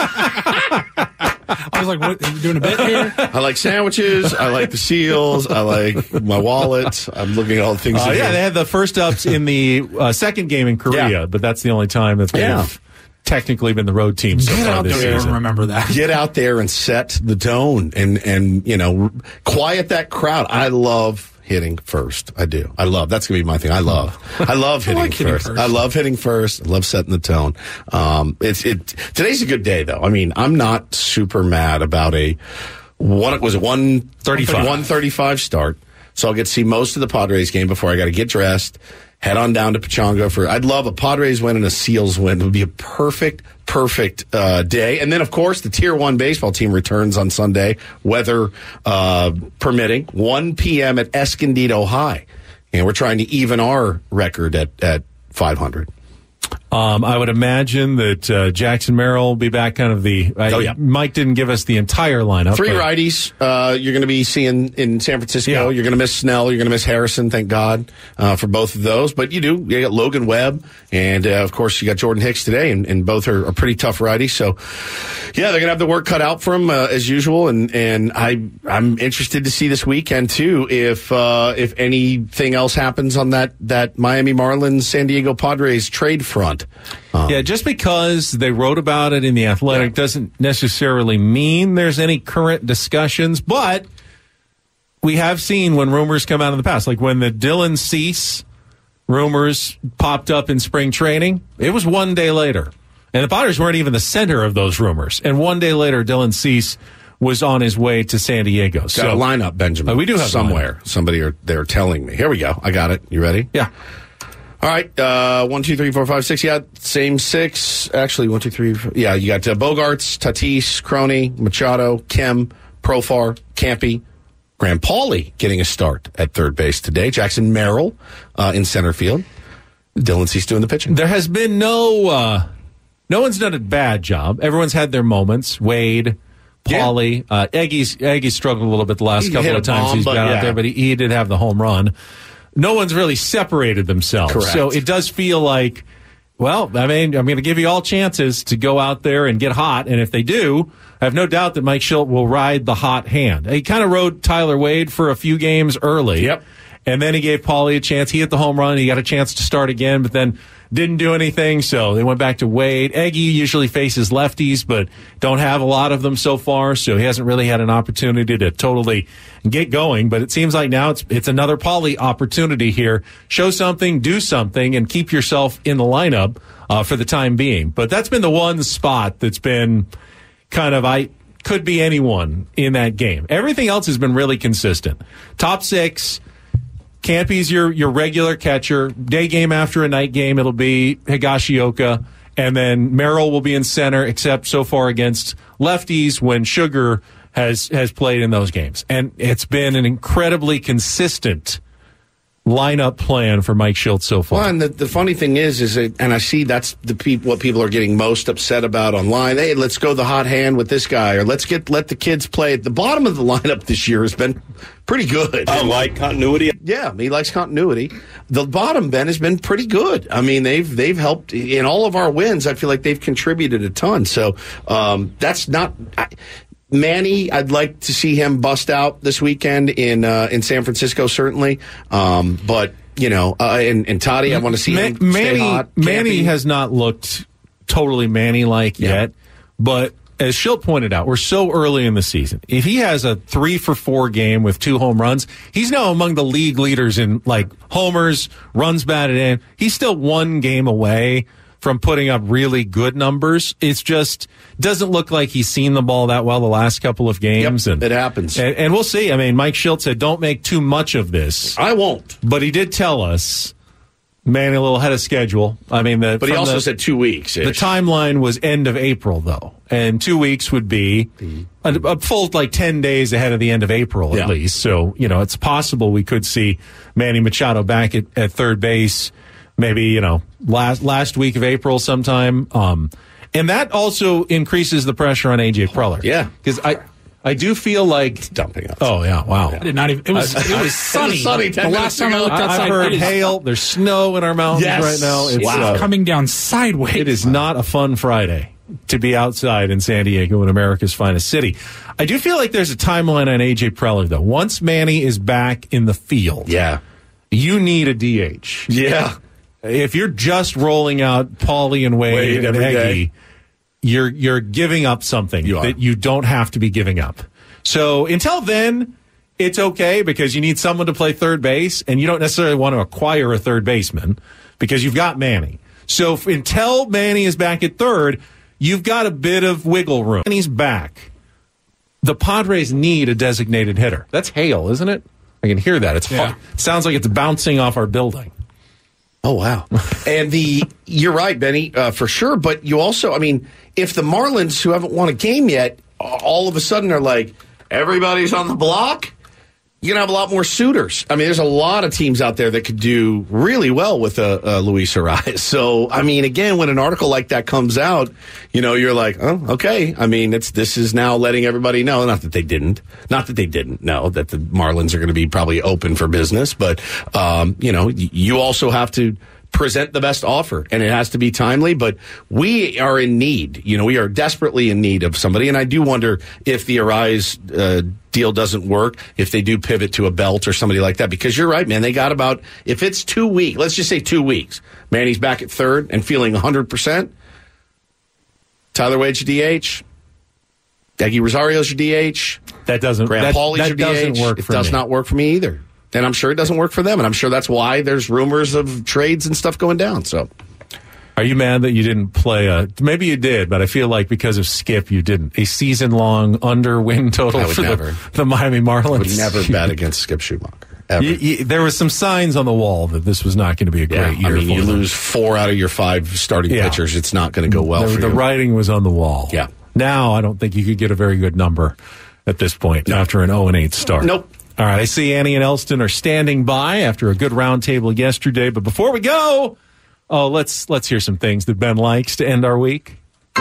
I was like, what, are you doing a bit here? I like sandwiches. I like the Seals. I like my wallet. I'm looking at all the things. Uh, yeah, they had the first ups in the uh, second game in Korea, yeah. but that's the only time that they've yeah. technically been the road team so Get far out this there season. And remember that. Get out there and set the tone and, and you know, quiet that crowd. I love hitting first. I do. I love. That's going to be my thing. I love. I love hitting, I like hitting first. first. I love hitting first. I love setting the tone. Um, it's it. Today's a good day, though. I mean, I'm not super mad about a what was it one thirty-five one thirty-five start. So I'll get to see most of the Padres game before I got to get dressed, head on down to Pechanga for. I'd love a Padres win and a Seals win. It would be a perfect, perfect uh, day. And then, of course, the Tier One baseball team returns on Sunday, weather uh, permitting, one p.m. at Escondido High, and we're trying to even our record at at five hundred. Um, I would imagine that uh, Jackson Merrill will be back. Kind of the. Uh, oh yeah. Mike didn't give us the entire lineup. Three but, righties. Uh, you're going to be seeing in San Francisco. Yeah. You're going to miss Snell. You're going to miss Harrison. Thank God uh, for both of those. But you do. You got Logan Webb, and uh, of course you got Jordan Hicks today, and, and both are, are pretty tough righties. So yeah, they're going to have the work cut out for them uh, as usual. And and I I'm interested to see this weekend too if uh, if anything else happens on that that Miami Marlins San Diego Padres trade front. Um, yeah, just because they wrote about it in The Athletic yeah. doesn't necessarily mean there's any current discussions, but we have seen when rumors come out in the past, like when the Dylan Cease rumors popped up in spring training, it was one day later. And the Padres weren't even the center of those rumors. And one day later, Dylan Cease was on his way to San Diego. Got so a lineup, Benjamin. Uh, we do have somewhere. Somebody are they're telling me. Here we go. I got it. You ready? Yeah. All right, uh, one, two, three, four, five, six. Yeah, same six. Actually, one, two, three. Four, yeah, you got uh, Bogarts, Tatis, Crony, Machado, Kim, Profar, Campy, Graham Pauley getting a start at third base today. Jackson Merrill uh, in center field. Dylan Cease doing the pitching. There has been no, uh, no one's done a bad job. Everyone's had their moments. Wade, Pauley, yeah. uh, Eggy's Eggy struggled a little bit the last he couple of times bomb, he's been yeah. out there, but he, he did have the home run. No one's really separated themselves. Correct. So it does feel like, well, I mean, I'm going to give you all chances to go out there and get hot. And if they do, I have no doubt that Mike Shildt will ride the hot hand. He kind of rode Tyler Wade for a few games early. Yep. And then he gave Pauley a chance. He hit the home run. He got a chance to start again, but then didn't do anything. So they went back to Wade. Eggy usually faces lefties, but don't have a lot of them so far. So he hasn't really had an opportunity to totally get going. But it seems like now it's it's another Pauley opportunity here. Show something, do something, and keep yourself in the lineup uh, for the time being. But that's been the one spot that's been kind of, I could be anyone in that game. Everything else has been really consistent. Top six. Campy's your, your regular catcher. Day game after a night game, it'll be Higashioka. And then Merrill will be in center, except so far against lefties when Sugar has, has played in those games. And it's been an incredibly consistent lineup plan for Mike Shildt so far. Well, and the, the funny thing is, is it, and I see that's the peop, what people are getting most upset about online. Hey, let's go the hot hand with this guy, or let's get let the kids play. The bottom of the lineup this year has been pretty good. I like continuity. Yeah, he likes continuity. The bottom, Ben, has been pretty good. I mean, they've they've helped in all of our wins. I feel like they've contributed a ton. So um, that's not. I, Manny, I'd like to see him bust out this weekend in uh, in San Francisco, certainly. Um, but you know, uh, and, and Toddy, I want to see Ma- him Manny, stay hot. Manny has not looked totally Manny-like yeah. yet, but as Shildt pointed out, we're so early in the season. If he has a three for four game with two home runs, he's now among the league leaders in like homers, runs batted in. He's still one game away from putting up really good numbers. It's just doesn't look like he's seen the ball that well the last couple of games. Yep, and it happens. And, and we'll see. I mean, Mike Shildt said, don't make too much of this. I won't. But he did tell us, Manny a little ahead of schedule. I mean, the, but he also the, said two weeks. The timeline was end of April, though. And two weeks would be a, a full, like, ten days ahead of the end of April, at yeah. least. So, you know, it's possible we could see Manny Machado back at, at third base maybe, you know, last last week of April sometime. Um, and that also increases the pressure on A J Preller. Yeah. Because I, I do feel like... It's dumping up. Oh, yeah, wow. I did not even... It was, it was sunny. It was sunny the last time I looked outside... I've heard it is, hail. There's snow in our mountains yes. right now. It's, wow. uh, coming down sideways. It is not a fun Friday to be outside in San Diego, in America's finest city. I do feel like there's a timeline on A J Preller, though. Once Manny is back in the field, yeah, you need a D H. Yeah. If you're just rolling out Pauley and Wade, Wade and every Eggy, day. you're you're giving up something You that you don't have to be giving up. So until then, it's okay because you need someone to play third base, and you don't necessarily want to acquire a third baseman because you've got Manny. So if, until Manny is back at third, you've got a bit of wiggle room. And he's back. The Padres need a designated hitter. That's hail, isn't it? I can hear that. It's yeah. hard. It sounds like it's bouncing off our building. Oh, wow. And the you're right, Benny, uh, for sure. But you also, I mean, if the Marlins, who haven't won a game yet, all of a sudden are like, everybody's on the block, you're going to have a lot more suitors. I mean, there's a lot of teams out there that could do really well with a, a Luis Arraez. So, I mean, again, when an article like that comes out, you know, you're like, oh, okay. I mean, it's this is now letting everybody know. Not that they didn't. Not that they didn't know that the Marlins are going to be probably open for business. But, um, you know, you also have to present the best offer, and it has to be timely, but we are in need. You know, we are desperately in need of somebody, and I do wonder if the Arraez uh, deal doesn't work, if they do pivot to a Belt or somebody like that, because you're right, man, they got about, if it's two weeks, let's just say two weeks, Manny's back at third and feeling one hundred percent, Tyler Wade's your D H, Eggy Rosario's your D H, that doesn't, Grant that, Pauley's that your doesn't D H. work It for does me. not work for me either. And I'm sure it doesn't work for them. And I'm sure that's why there's rumors of trades and stuff going down. So, are you mad that you didn't play a, maybe you did, but I feel like because of Skip, you didn't, a season-long under win total I would for never. the, the Miami Marlins? I would never bet against Skip Schumacher. Ever. You, you, there were some signs on the wall that this was not going to be a Yeah, great year I mean, for you them. lose four out of your five starting Yeah. pitchers. It's not going to go well the, for the you. writing was on the wall. Yeah. Now I don't think you could get a very good number at this point No. after an oh and eight start. Nope. All right, I see Annie and Elston are standing by after a good roundtable yesterday. But before we go, oh, let's let's hear some things that Ben likes to end our week.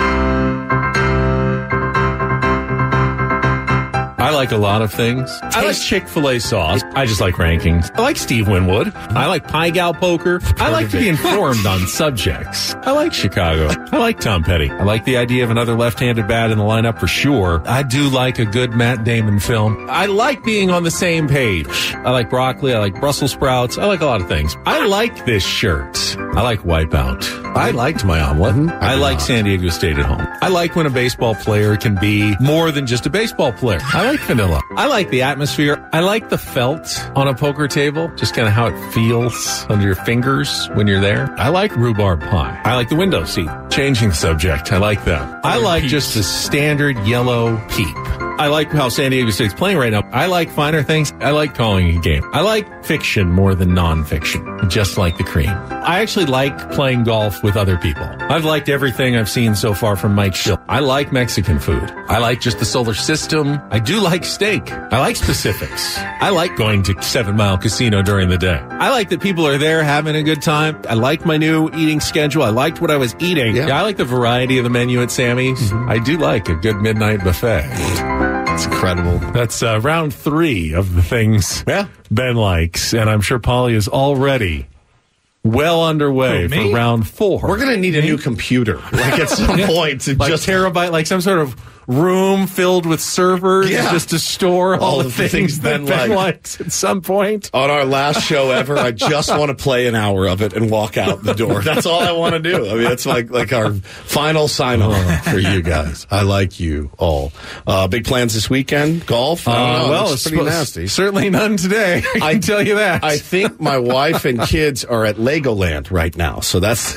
I like a lot of things. I like Chick-fil-A sauce. I just like rankings. I like Steve Winwood. I like Pie Gal Poker. I like to be informed on subjects. I like Chicago. I like Tom Petty. I like the idea of another left-handed bat in the lineup for sure. I do like a good Matt Damon film. I like being on the same page. I like broccoli. I like Brussels sprouts. I like a lot of things. I like this shirt. I like Wipeout. I liked my omelet. I like San Diego State at home. I like when a baseball player can be more than just a baseball player. I like vanilla. I like the atmosphere. I like the felt on a poker table, just kind of how it feels under your fingers when you're there. I like rhubarb pie. I like the window seat. Changing the subject. I like that. I like just the standard yellow peep. I like how San Diego State's playing right now. I like finer things. I like calling a game. I like fiction more than nonfiction, just like the cream. I actually like playing golf with other people. I've liked everything I've seen so far from Mike Schill. I like Mexican food. I like just the solar system. I do like steak. I like specifics. I like going to Seven Mile Casino during the day. I like that people are there having a good time. I like my new eating schedule. I liked what I was eating. Yeah. Yeah, I like the variety of the menu at Sammy's. Mm-hmm. I do like a good midnight buffet. It's incredible. That's uh, round three of the things Yeah. Ben likes, and I'm sure Polly is already well underway Who, for me? round four. We're going to need a new computer, like at some point, to like just terabyte, like some sort of room filled with servers Yeah. just to store all, All the of the things, things that Ben Ben likes. likes at some point. on our last show ever. I just want to play an hour of it and walk out the door. That's all I want to do. I mean, that's like like our final sign off for you guys. I like you all. Uh, big plans this weekend? Golf? I don't know. Uh, well, It's it's pretty supposed- nasty. Certainly none today. I can I- tell you that. I think my wife and kids are at Legoland right now, so that's.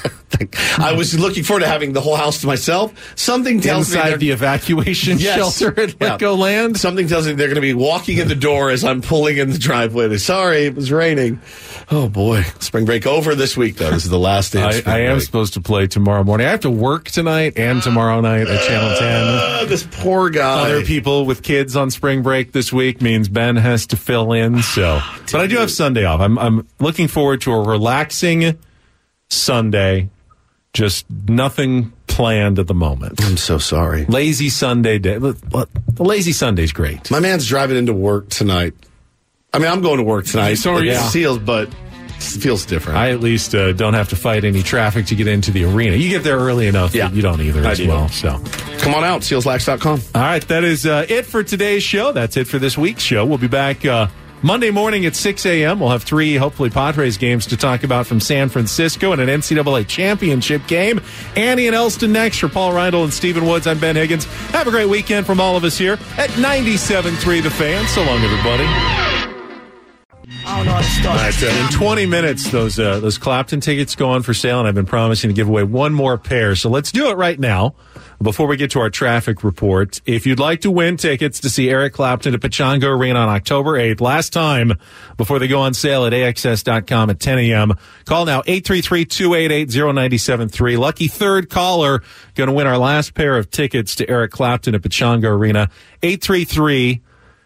I was looking forward to having the whole house to myself. Something tells me Inside they're- the evacuation Yes. shelter at Yeah. Legoland. Something tells me they're going to be walking in the door as I'm pulling in the driveway. They're, Sorry, it was raining. Oh boy, spring break over this week though. This is the last day. Of I, spring I am break. supposed to play tomorrow morning. I have to work tonight and tomorrow night at Channel ten. Ah, this poor guy. Other people with kids on spring break this week means Ben has to fill in. So, but I do have Sunday off. I'm I'm looking forward to a relaxing Sunday. Just nothing planned at the moment. I'm so sorry. Lazy Sunday day. Look, look, The lazy Sunday's great. My man's driving into work tonight. I mean, I'm going to work tonight. So are It you. feels, but it feels different. I at least uh, don't have to fight any traffic to get into the arena. You get there early enough Yeah. that you don't either I as do. well. So. Come on out, seals lax dot com. All right, that is uh, it for today's show. That's it for this week's show. We'll be back uh, Monday morning at six a.m. We'll have three, hopefully, Padres games to talk about from San Francisco and an N C double A championship game. Annie and Elston next. For Paul Reindl and Stephen Woods, I'm Ben Higgins. Have a great weekend from all of us here at ninety-seven point three The Fan. So long, everybody. I don't know how to start. All right, uh, in twenty minutes, those uh, those Clapton tickets go on for sale, and I've been promising to give away one more pair. So let's do it right now. Before we get to our traffic report, if you'd like to win tickets to see Eric Clapton at Pechanga Arena on October eighth, last time before they go on sale at A X S dot com at ten a.m., call now eight three three, two eight eight, zero nine seven three. Lucky third caller going to win our last pair of tickets to Eric Clapton at Pechanga Arena. eight three three,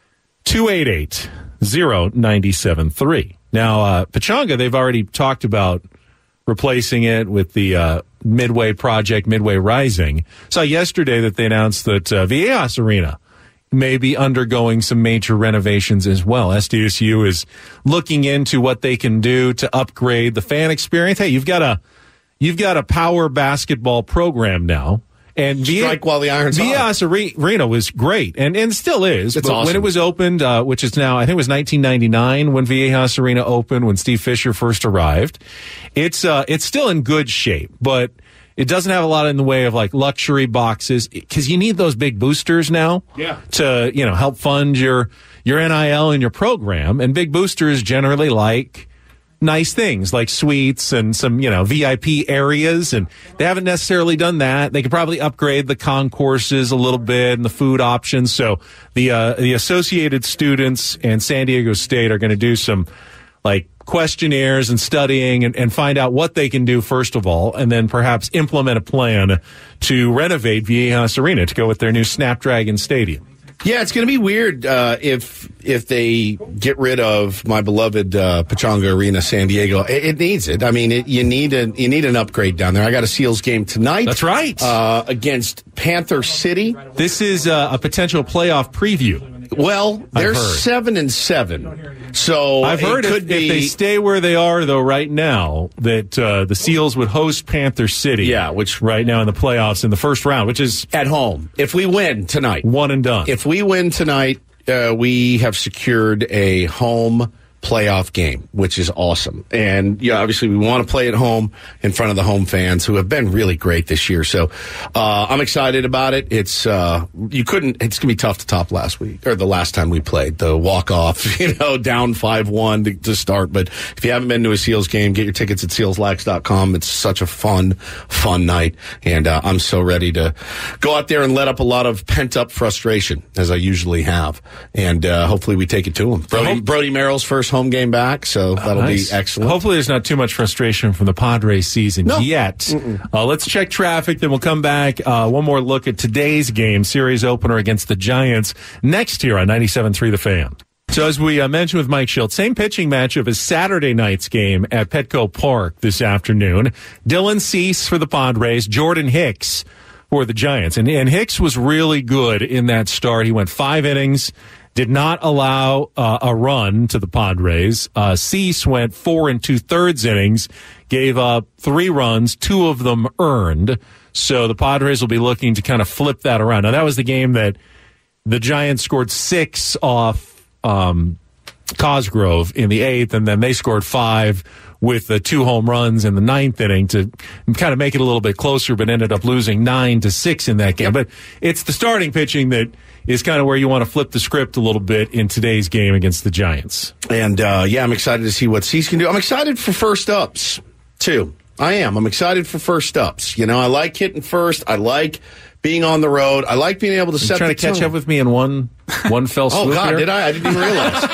two eight eight, zero nine seven three. Now, uh, Pechanga, they've already talked about replacing it with the uh, Midway Project, Midway Rising. Saw yesterday that they announced that uh, Viejas Arena may be undergoing some major renovations as well. S D S U is looking into what they can do to upgrade the fan experience. Hey, you've got a you've got a power basketball program now. And Strike Via, while the iron's hot. Viejas Arena was great, and, and still is. It's but awesome. When it was opened, uh, which is now, I think it was nineteen ninety-nine when Viejas Arena opened, when Steve Fisher first arrived. It's uh, it's still in good shape, but it doesn't have a lot in the way of like luxury boxes, because you need those big boosters now yeah. to, you know, help fund your your N I L and your program. And big boosters generally like nice things like suites and some, you know, V I P areas, and they haven't necessarily done that. They could probably upgrade the concourses a little bit and the food options. So the uh, the Associated Students and San Diego State are going to do some like questionnaires and studying and, and find out what they can do first of all, and then perhaps implement a plan to renovate Viejas Arena to go with their new Snapdragon Stadium. Yeah, it's going to be weird uh, if if they get rid of my beloved uh, Pechanga Arena, San Diego. It, it needs it. I mean, it, you need a you need an upgrade down there. I got a Seals game tonight. That's right, uh, against Panther City. This is uh, a potential playoff preview. Well, they're seven and seven, so I've heard it could if, be, if they stay where they are though right now, that uh, the Seals would host Panther City. Yeah, which right now in the playoffs in the first round, which is at home. If we win tonight, one and done. If we win tonight, uh, we have secured a home playoff game, which is awesome. And yeah, obviously we want to play at home in front of the home fans who have been really great this year. So uh, I'm excited about it. It's uh, you couldn't. It's gonna be tough to top last week or the last time we played the walk off. You know, down five one to, to start. But if you haven't been to a Seals game, get your tickets at seals lax dot com. It's such a fun, fun night, and uh, I'm so ready to go out there and let up a lot of pent up frustration as I usually have, and uh, hopefully we take it to them. Brody, Brody Merrill's first home game back, so that'll oh, nice. be excellent. Hopefully there's not too much frustration from the Padres season no. yet. Uh, let's check traffic, then we'll come back. Uh, one more look at today's game, series opener against the Giants, next here on ninety-seven point three The Fan. So as we uh, mentioned with Mike Schilt, same pitching matchup as Saturday night's game at Petco Park this afternoon. Dylan Cease for the Padres, Jordan Hicks for the Giants. And, and Hicks was really good in that start. He went five innings, did not allow uh, a run to the Padres. Uh, Cease went four and two-thirds innings, gave up three runs, two of them earned. So the Padres will be looking to kind of flip that around. Now, that was the game that the Giants scored six off um, Cosgrove in the eighth, and then they scored five with the two home runs in the ninth inning to kind of make it a little bit closer, but ended up losing nine to six in that game. But it's the starting pitching that is kind of where you want to flip the script a little bit in today's game against the Giants. And, uh, yeah, I'm excited to see what Cease can do. I'm excited for first ups, too. I am. I'm excited for first ups. You know, I like hitting first. I like being on the road. I like being able to Are you set trying the to catch tone. up with me in one one fell swoop? Oh, God, here? did I? I didn't even realize.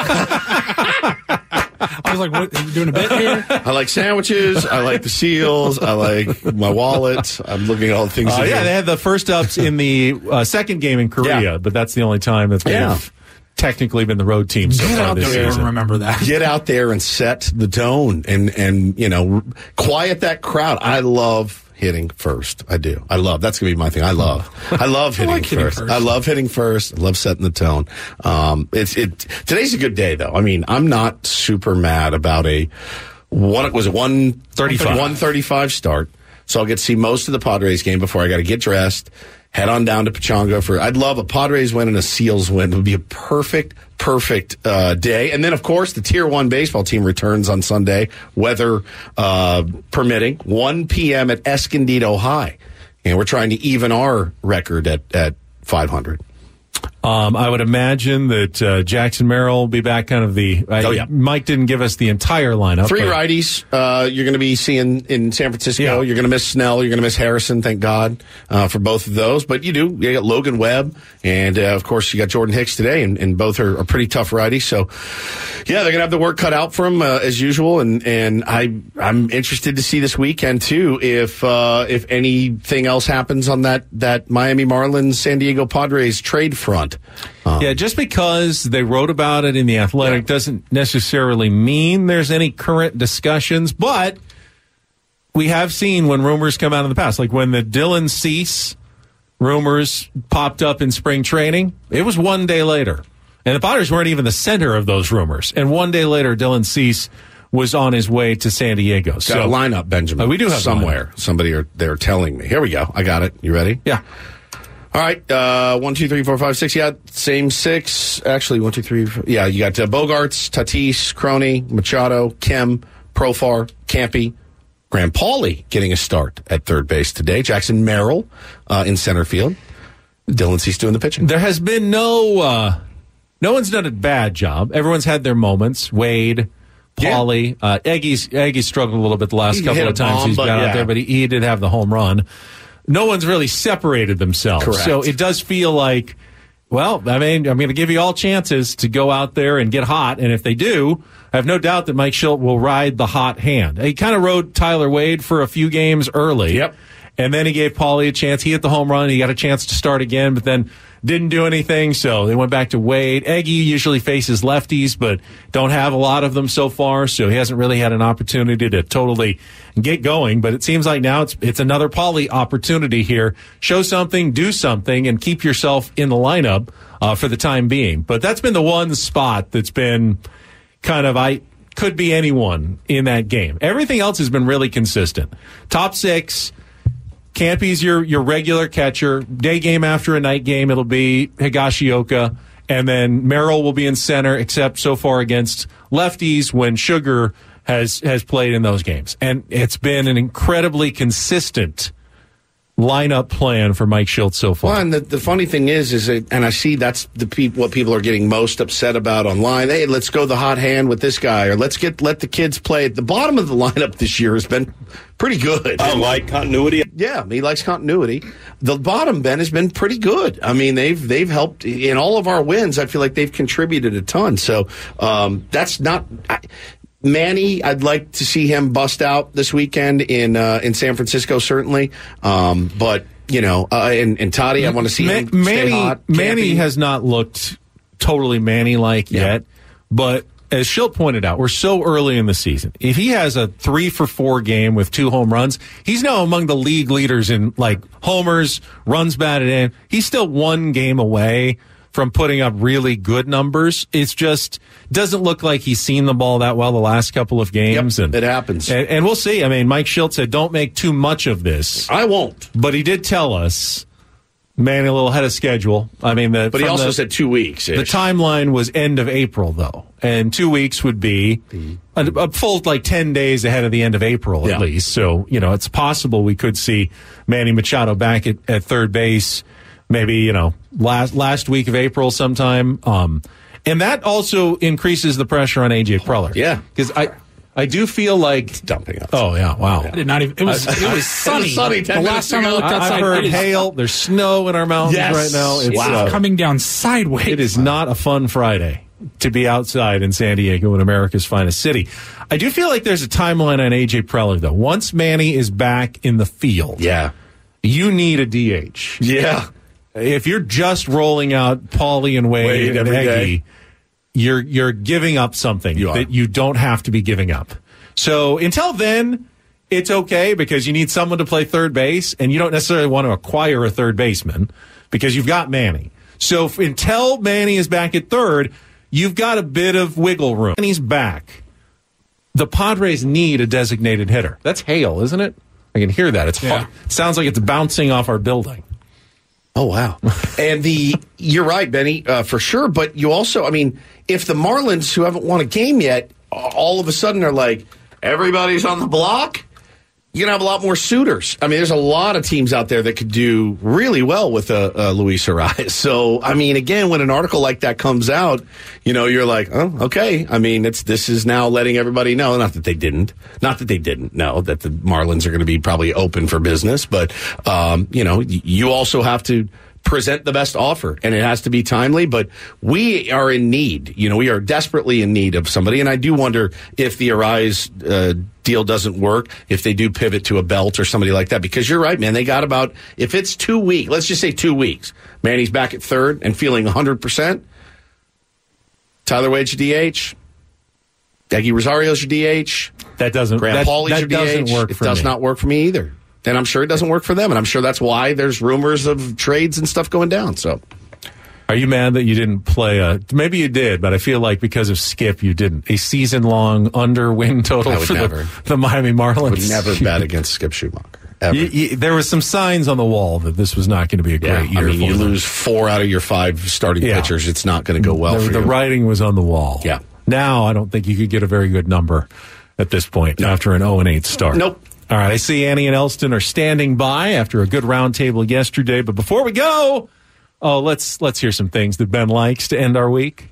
I was like, what, are you doing a bit here? I like sandwiches. I like the Seals. I like my wallet. I'm looking at all the things. Uh, yeah, they had the first ups in the uh, second game in Korea, Yeah. but that's the only time that they've Yeah. technically been the road team so Get far out this there. season. Remember that. Get out there and set the tone and, and, you know, quiet that crowd. I love hitting first. I do. I love, that's going to be my thing. I love, I love hitting, I like hitting first. first. I love hitting first. I love setting the tone. Um, it's, it, today's a good day though. I mean, I'm not super mad about a, one, it was a one thirty-five, one thirty-five start. So I'll get to see most of the Padres game before I got to get dressed, head on down to Pechanga for, I'd love a Padres win and a Seals win. It would be a perfect, perfect uh, day. And then, of course, the Tier one baseball team returns on Sunday, weather uh, permitting, one p.m. at Escondido High. And we're trying to even our record at, at five hundred. Um, I would imagine that uh, Jackson Merrill will be back kind of the... I, Oh, yeah. Mike didn't give us the entire lineup. Three but- righties uh, you're going to be seeing in San Francisco. Yeah. You're going to miss Snell. You're going to miss Harrison, thank God, uh, for both of those. But you do. You got Logan Webb, and, uh, of course, you got Jordan Hicks today, and, and both are, are pretty tough righties. So, yeah, they're going to have the work cut out for them, uh, as usual. And, and I, I'm interested to see this weekend, too, if uh, if anything else happens on that, that Miami Marlins, San Diego Padres trade front. want. Um, yeah, just because they wrote about it in The Athletic yeah. doesn't necessarily mean there's any current discussions, but we have seen when rumors come out in the past, like when the Dylan Cease rumors popped up in spring training, it was one day later. And the Padres weren't even the center of those rumors. And one day later, Dylan Cease was on his way to San Diego. Got so a lineup, Benjamin. Uh, we do have somewhere. Somebody are they're telling me. Here we go. I got it. You ready? Yeah. All right. Uh, one, two, three, four, five, six. Yeah, same six. Actually, one, two, three. Four, yeah, you got uh, Bogarts, Tatis, Crony, Machado, Kim, Profar, Campy, Graham Pauley getting a start at third base today. Jackson Merrill uh, in center field. Dylan Cease doing the pitching. There has been no. Uh, no one's done a bad job. Everyone's had their moments. Wade, Paulie, yeah. uh, Eggy's Eggy struggled a little bit the last he couple of times bomb, he's got yeah. out there, but he, he did have the home run. No one's really separated themselves. Correct. So it does feel like, well, I mean, I'm going to give you all chances to go out there and get hot, and if they do, I have no doubt that Mike Shildt will ride the hot hand. He kind of rode Tyler Wade for a few games early. Yep. And then he gave Paulie a chance. He hit the home run. He got a chance to start again, but then didn't do anything, so they went back to Wade. Eggy usually faces lefties, but don't have a lot of them so far, so he hasn't really had an opportunity to totally get going. But it seems like now it's it's another Paulie opportunity here. Show something, do something, and keep yourself in the lineup uh, for the time being. But that's been the one spot that's been kind of, I could be anyone in that game. Everything else has been really consistent. Top six. Campy's your, your regular catcher. Day game after a night game, it'll be Higashioka. And then Merrill will be in center, except so far against lefties when Sugar has, has played in those games. And it's been an incredibly consistent lineup plan for Mike Shildt so far. Well, and the, the funny thing is, is that, and I see that's the peop, what people are getting most upset about online. Hey, let's go the hot hand with this guy, or let's get let the kids play. The bottom of the lineup this year has been pretty good. I like continuity. Yeah, he likes continuity. The bottom, Ben, has been pretty good. I mean, they've they've helped in all of our wins. I feel like they've contributed a ton. So um, that's not. I, Manny, I'd like to see him bust out this weekend in uh, in San Francisco, certainly. Um, but you know, uh, and, and Toddy, I want to see Ma- him Manny, stay hot. Manny has not looked totally Manny-like Yeah. yet, but as Shildt pointed out, we're so early in the season. If he has a three for four game with two home runs, he's now among the league leaders in like homers, runs batted in. He's still one game away from putting up really good numbers. It's just doesn't look like he's seen the ball that well the last couple of games. Yep, and it happens. And, and we'll see. I mean, Mike Shildt said, don't make too much of this. I won't. But he did tell us, man, a little ahead of schedule. I mean, the, but he also the, said two weeks. The timeline was end of April, though. And two weeks would be a, a full, like, ten days ahead of the end of April, yeah. at least. So, you know, it's possible we could see Manny Machado back at, at third base maybe, you know, last last week of April sometime. Um, and that also increases the pressure on A J Preller. Yeah. Because I, I do feel like... It's dumping us. Oh, yeah, wow. I did not even, it was, I, it was sunny. It was sunny the last time I looked I, outside, I've heard it is, hail. There's snow in our mountains Yes. right now. It's, Wow. uh, coming down sideways. It is not a fun Friday to be outside in San Diego, in America's finest city. I do feel like there's a timeline on A J Preller, though. Once Manny is back in the field, Yeah. you need a D H. Yeah. If you're just rolling out Paulie and Wade, Wade and every Eggy, day. you're you're giving up something You are. that you don't have to be giving up. So until then, it's okay because you need someone to play third base, and you don't necessarily want to acquire a third baseman because you've got Manny. So if, until Manny is back at third, you've got a bit of wiggle room. And he's back. The Padres need a designated hitter. That's hail, isn't it? I can hear that. It's Yeah. hard. It sounds like it's bouncing off our building. Oh, wow. And the you're right, Benny, uh, for sure. But you also, I mean, if the Marlins, who haven't won a game yet, all of a sudden are like, everybody's on the block, you're going to have a lot more suitors. I mean, there's a lot of teams out there that could do really well with uh, uh, Luis Arraez. So, I mean, again, when an article like that comes out, you know, you're like, oh, okay. I mean, it's this is now letting everybody know, not that they didn't, not that they didn't know that the Marlins are going to be probably open for business, but, um, you know, you also have to present the best offer, and it has to be timely, but we are in need. You know, we are desperately in need of somebody, and I do wonder if the Arraez uh, deal doesn't work, if they do pivot to a Belt or somebody like that. Because you're right, man. They got about, if it's two weeks, let's just say two weeks, Manny's back at third and feeling one hundred percent. Tyler Wade's your D H. Eggy Rosario's your D H. That doesn't, Grant that, Pauley's that your D H. doesn't work it for does me. not work for me either. And I'm sure it doesn't work for them. And I'm sure that's why there's rumors of trades and stuff going down. So, are you mad that you didn't play a, maybe you did, but I feel like because of Skip, you didn't. A season-long under-win total I would for never. the, the Miami Marlins. Would never bet against Skip Schumacher. Ever. You, you, there was some signs on the wall that this was not going to be a Yeah, great year. I mean, for you them. lose four out of your five starting Yeah. pitchers. It's not going to go well the, for the you. writing was on the wall. Yeah. Now I don't think you could get a very good number at this point after an oh and eight start. Nope. All right, I see Annie and Elston are standing by after a good roundtable yesterday. But before we go, oh, let's let's hear some things that Ben likes to end our week.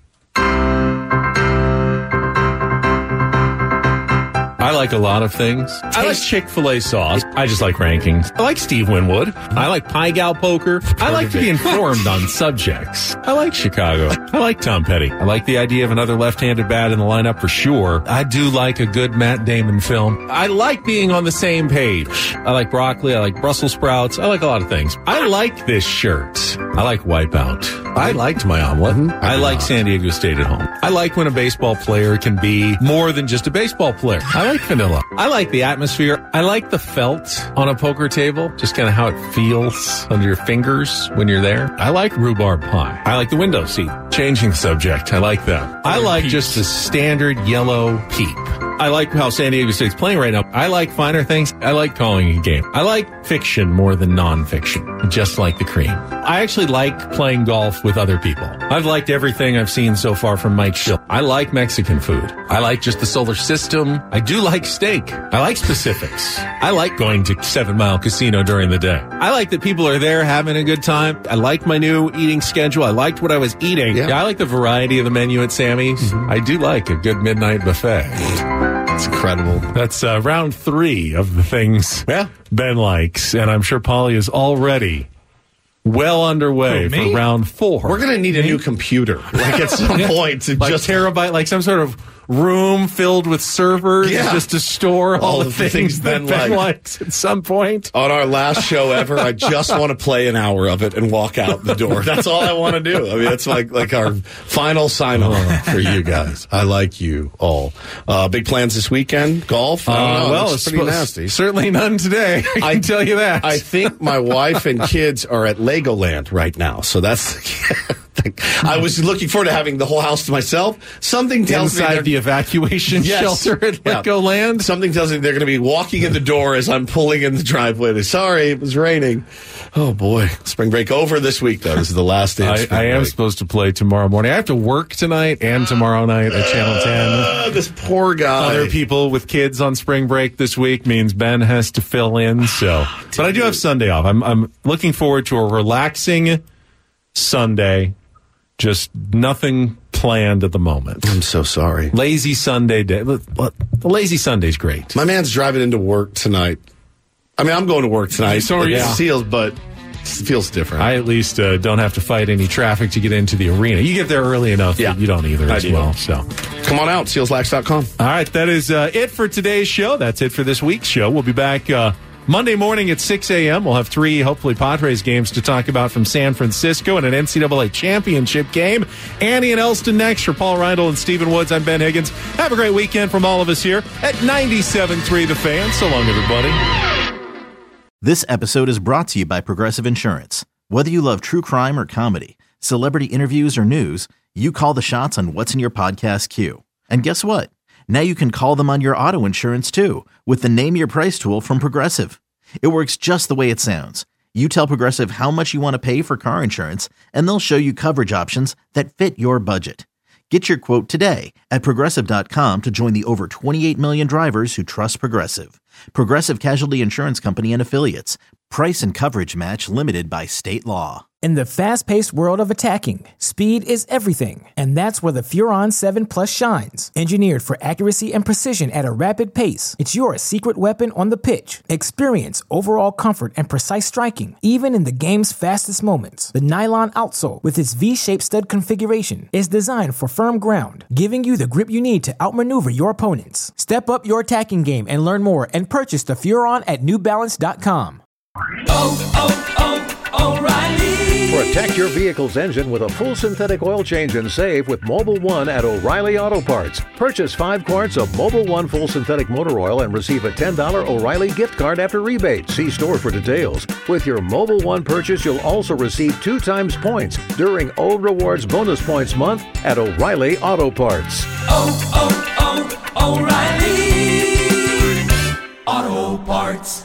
I like a lot of things. I like Chick-fil-A sauce. I just like rankings. I like Steve Winwood. I like Pie Gal Poker. I like to be informed on subjects. I like Chicago. I like Tom Petty. I like the idea of another left-handed bat in the lineup for sure. I do like a good Matt Damon film. I like being on the same page. I like broccoli. I like Brussels sprouts. I like a lot of things. I like this shirt. I like Wipeout. I liked my omelet. I like San Diego State at home. I like when a baseball player can be more than just a baseball player. I like vanilla. I like the atmosphere. I like the felt on a poker table, just kind of how it feels under your fingers when you're there. I like rhubarb pie. I like the window seat. Changing the subject. I like that. I like just the standard yellow peep. I like how San Diego State's playing right now. I like finer things. I like calling a game. I like fiction more than nonfiction, just like the cream. I actually like playing golf with other people. I've liked everything I've seen so far from Mike Schill. I like Mexican food. I like just the solar system. I do like steak. I like specifics. I like going to Seven Mile Casino during the day. I like that people are there having a good time. I like my new eating schedule. I liked what I was eating. Yeah, yeah I like the variety of the menu at Sammy's. Mm-hmm. I do like a good midnight buffet. It's incredible. That's uh, round three of the things yeah. Ben likes, and I'm sure Polly is already well underway oh, for round four. We're going to need a new computer, like at some yeah. point, to like just terabyte, like some sort of room filled with servers yeah. just to store all, all the things, things Ben, that Ben like. likes at some point. On our last show ever, I just want to play an hour of it and walk out the door. That's all I want to do. I mean, that's like like our final sign off for you guys. I like you all. Uh, big plans this weekend? Golf? I don't uh, know. Well, it's pretty nasty. Certainly none today. I can I, tell you that. I think my wife and kids are at Legoland right now, so that's. I was looking forward to having the whole house to myself. Something tells Inside me inside the evacuation yes. shelter at yeah. Legoland. Something tells me they're going to be walking in the door as I'm pulling in the driveway. Sorry, it was raining. Oh boy, spring break over this week though. This is the last day. Of spring I, I am break. supposed to play tomorrow morning. I have to work tonight and tomorrow night at Channel ten. Uh, this poor guy. Other people with kids on spring break this week means Ben has to fill in. So, but I do have Sunday off. I'm I'm looking forward to a relaxing Sunday. Just nothing planned at the moment. I'm so sorry. Lazy Sunday day. The lazy Sunday's great. My man's driving into work tonight. I mean, I'm going to work tonight. So are you. Seals, but it feels different. I at least uh, don't have to fight any traffic to get into the arena. You get there early enough yeah. that you don't either I as do. well. So come on out, seals lax dot com. All right, that is uh, it for today's show. That's it for this week's show. We'll be back uh, Monday morning at six a.m. We'll have three, hopefully, Padres games to talk about from San Francisco and an N C double A championship game. Annie and Elston next for Paul Reindl and Stephen Woods. I'm Ben Higgins. Have a great weekend from all of us here at ninety-seven point three The Fan. So long, everybody. This episode is brought to you by Progressive Insurance. Whether you love true crime or comedy, celebrity interviews or news, you call the shots on what's in your podcast queue. And guess what? Now you can call them on your auto insurance too with the Name Your Price tool from Progressive. It works just the way it sounds. You tell Progressive how much you want to pay for car insurance, and they'll show you coverage options that fit your budget. Get your quote today at Progressive dot com to join the over twenty-eight million drivers who trust Progressive. Progressive Casualty Insurance Company and Affiliates. Price and coverage match limited by state law. In the fast-paced world of attacking, speed is everything, and that's where the Furon seven Plus shines. Engineered for accuracy and precision at a rapid pace, it's your secret weapon on the pitch. Experience overall comfort and precise striking, even in the game's fastest moments. The nylon outsole, with its V-shaped stud configuration, is designed for firm ground, giving you the grip you need to outmaneuver your opponents. Step up your attacking game and learn more and purchase the Furon at New Balance dot com. Oh, oh, oh, O'Reilly! Protect your vehicle's engine with a full synthetic oil change and save with Mobil one at O'Reilly Auto Parts. Purchase five quarts of Mobil one full synthetic motor oil and receive a ten dollars O'Reilly gift card after rebate. See store for details. With your Mobil one purchase, you'll also receive two times points during O Rewards Bonus Points Month at O'Reilly Auto Parts. Oh, oh, oh, O'Reilly Auto Parts.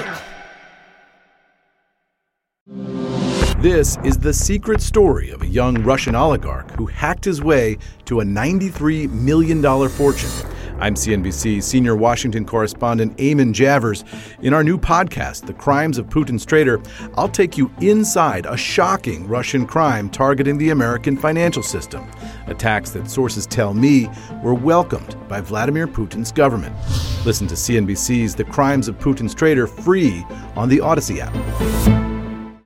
This is the secret story of a young Russian oligarch who hacked his way to a ninety-three million dollars fortune. I'm C N B C senior Washington correspondent Eamon Javers. In our new podcast, The Crimes of Putin's Traitor, I'll take you inside a shocking Russian crime targeting the American financial system. Attacks that sources tell me were welcomed by Vladimir Putin's government. Listen to C N B C's The Crimes of Putin's Traitor free on the Odyssey app.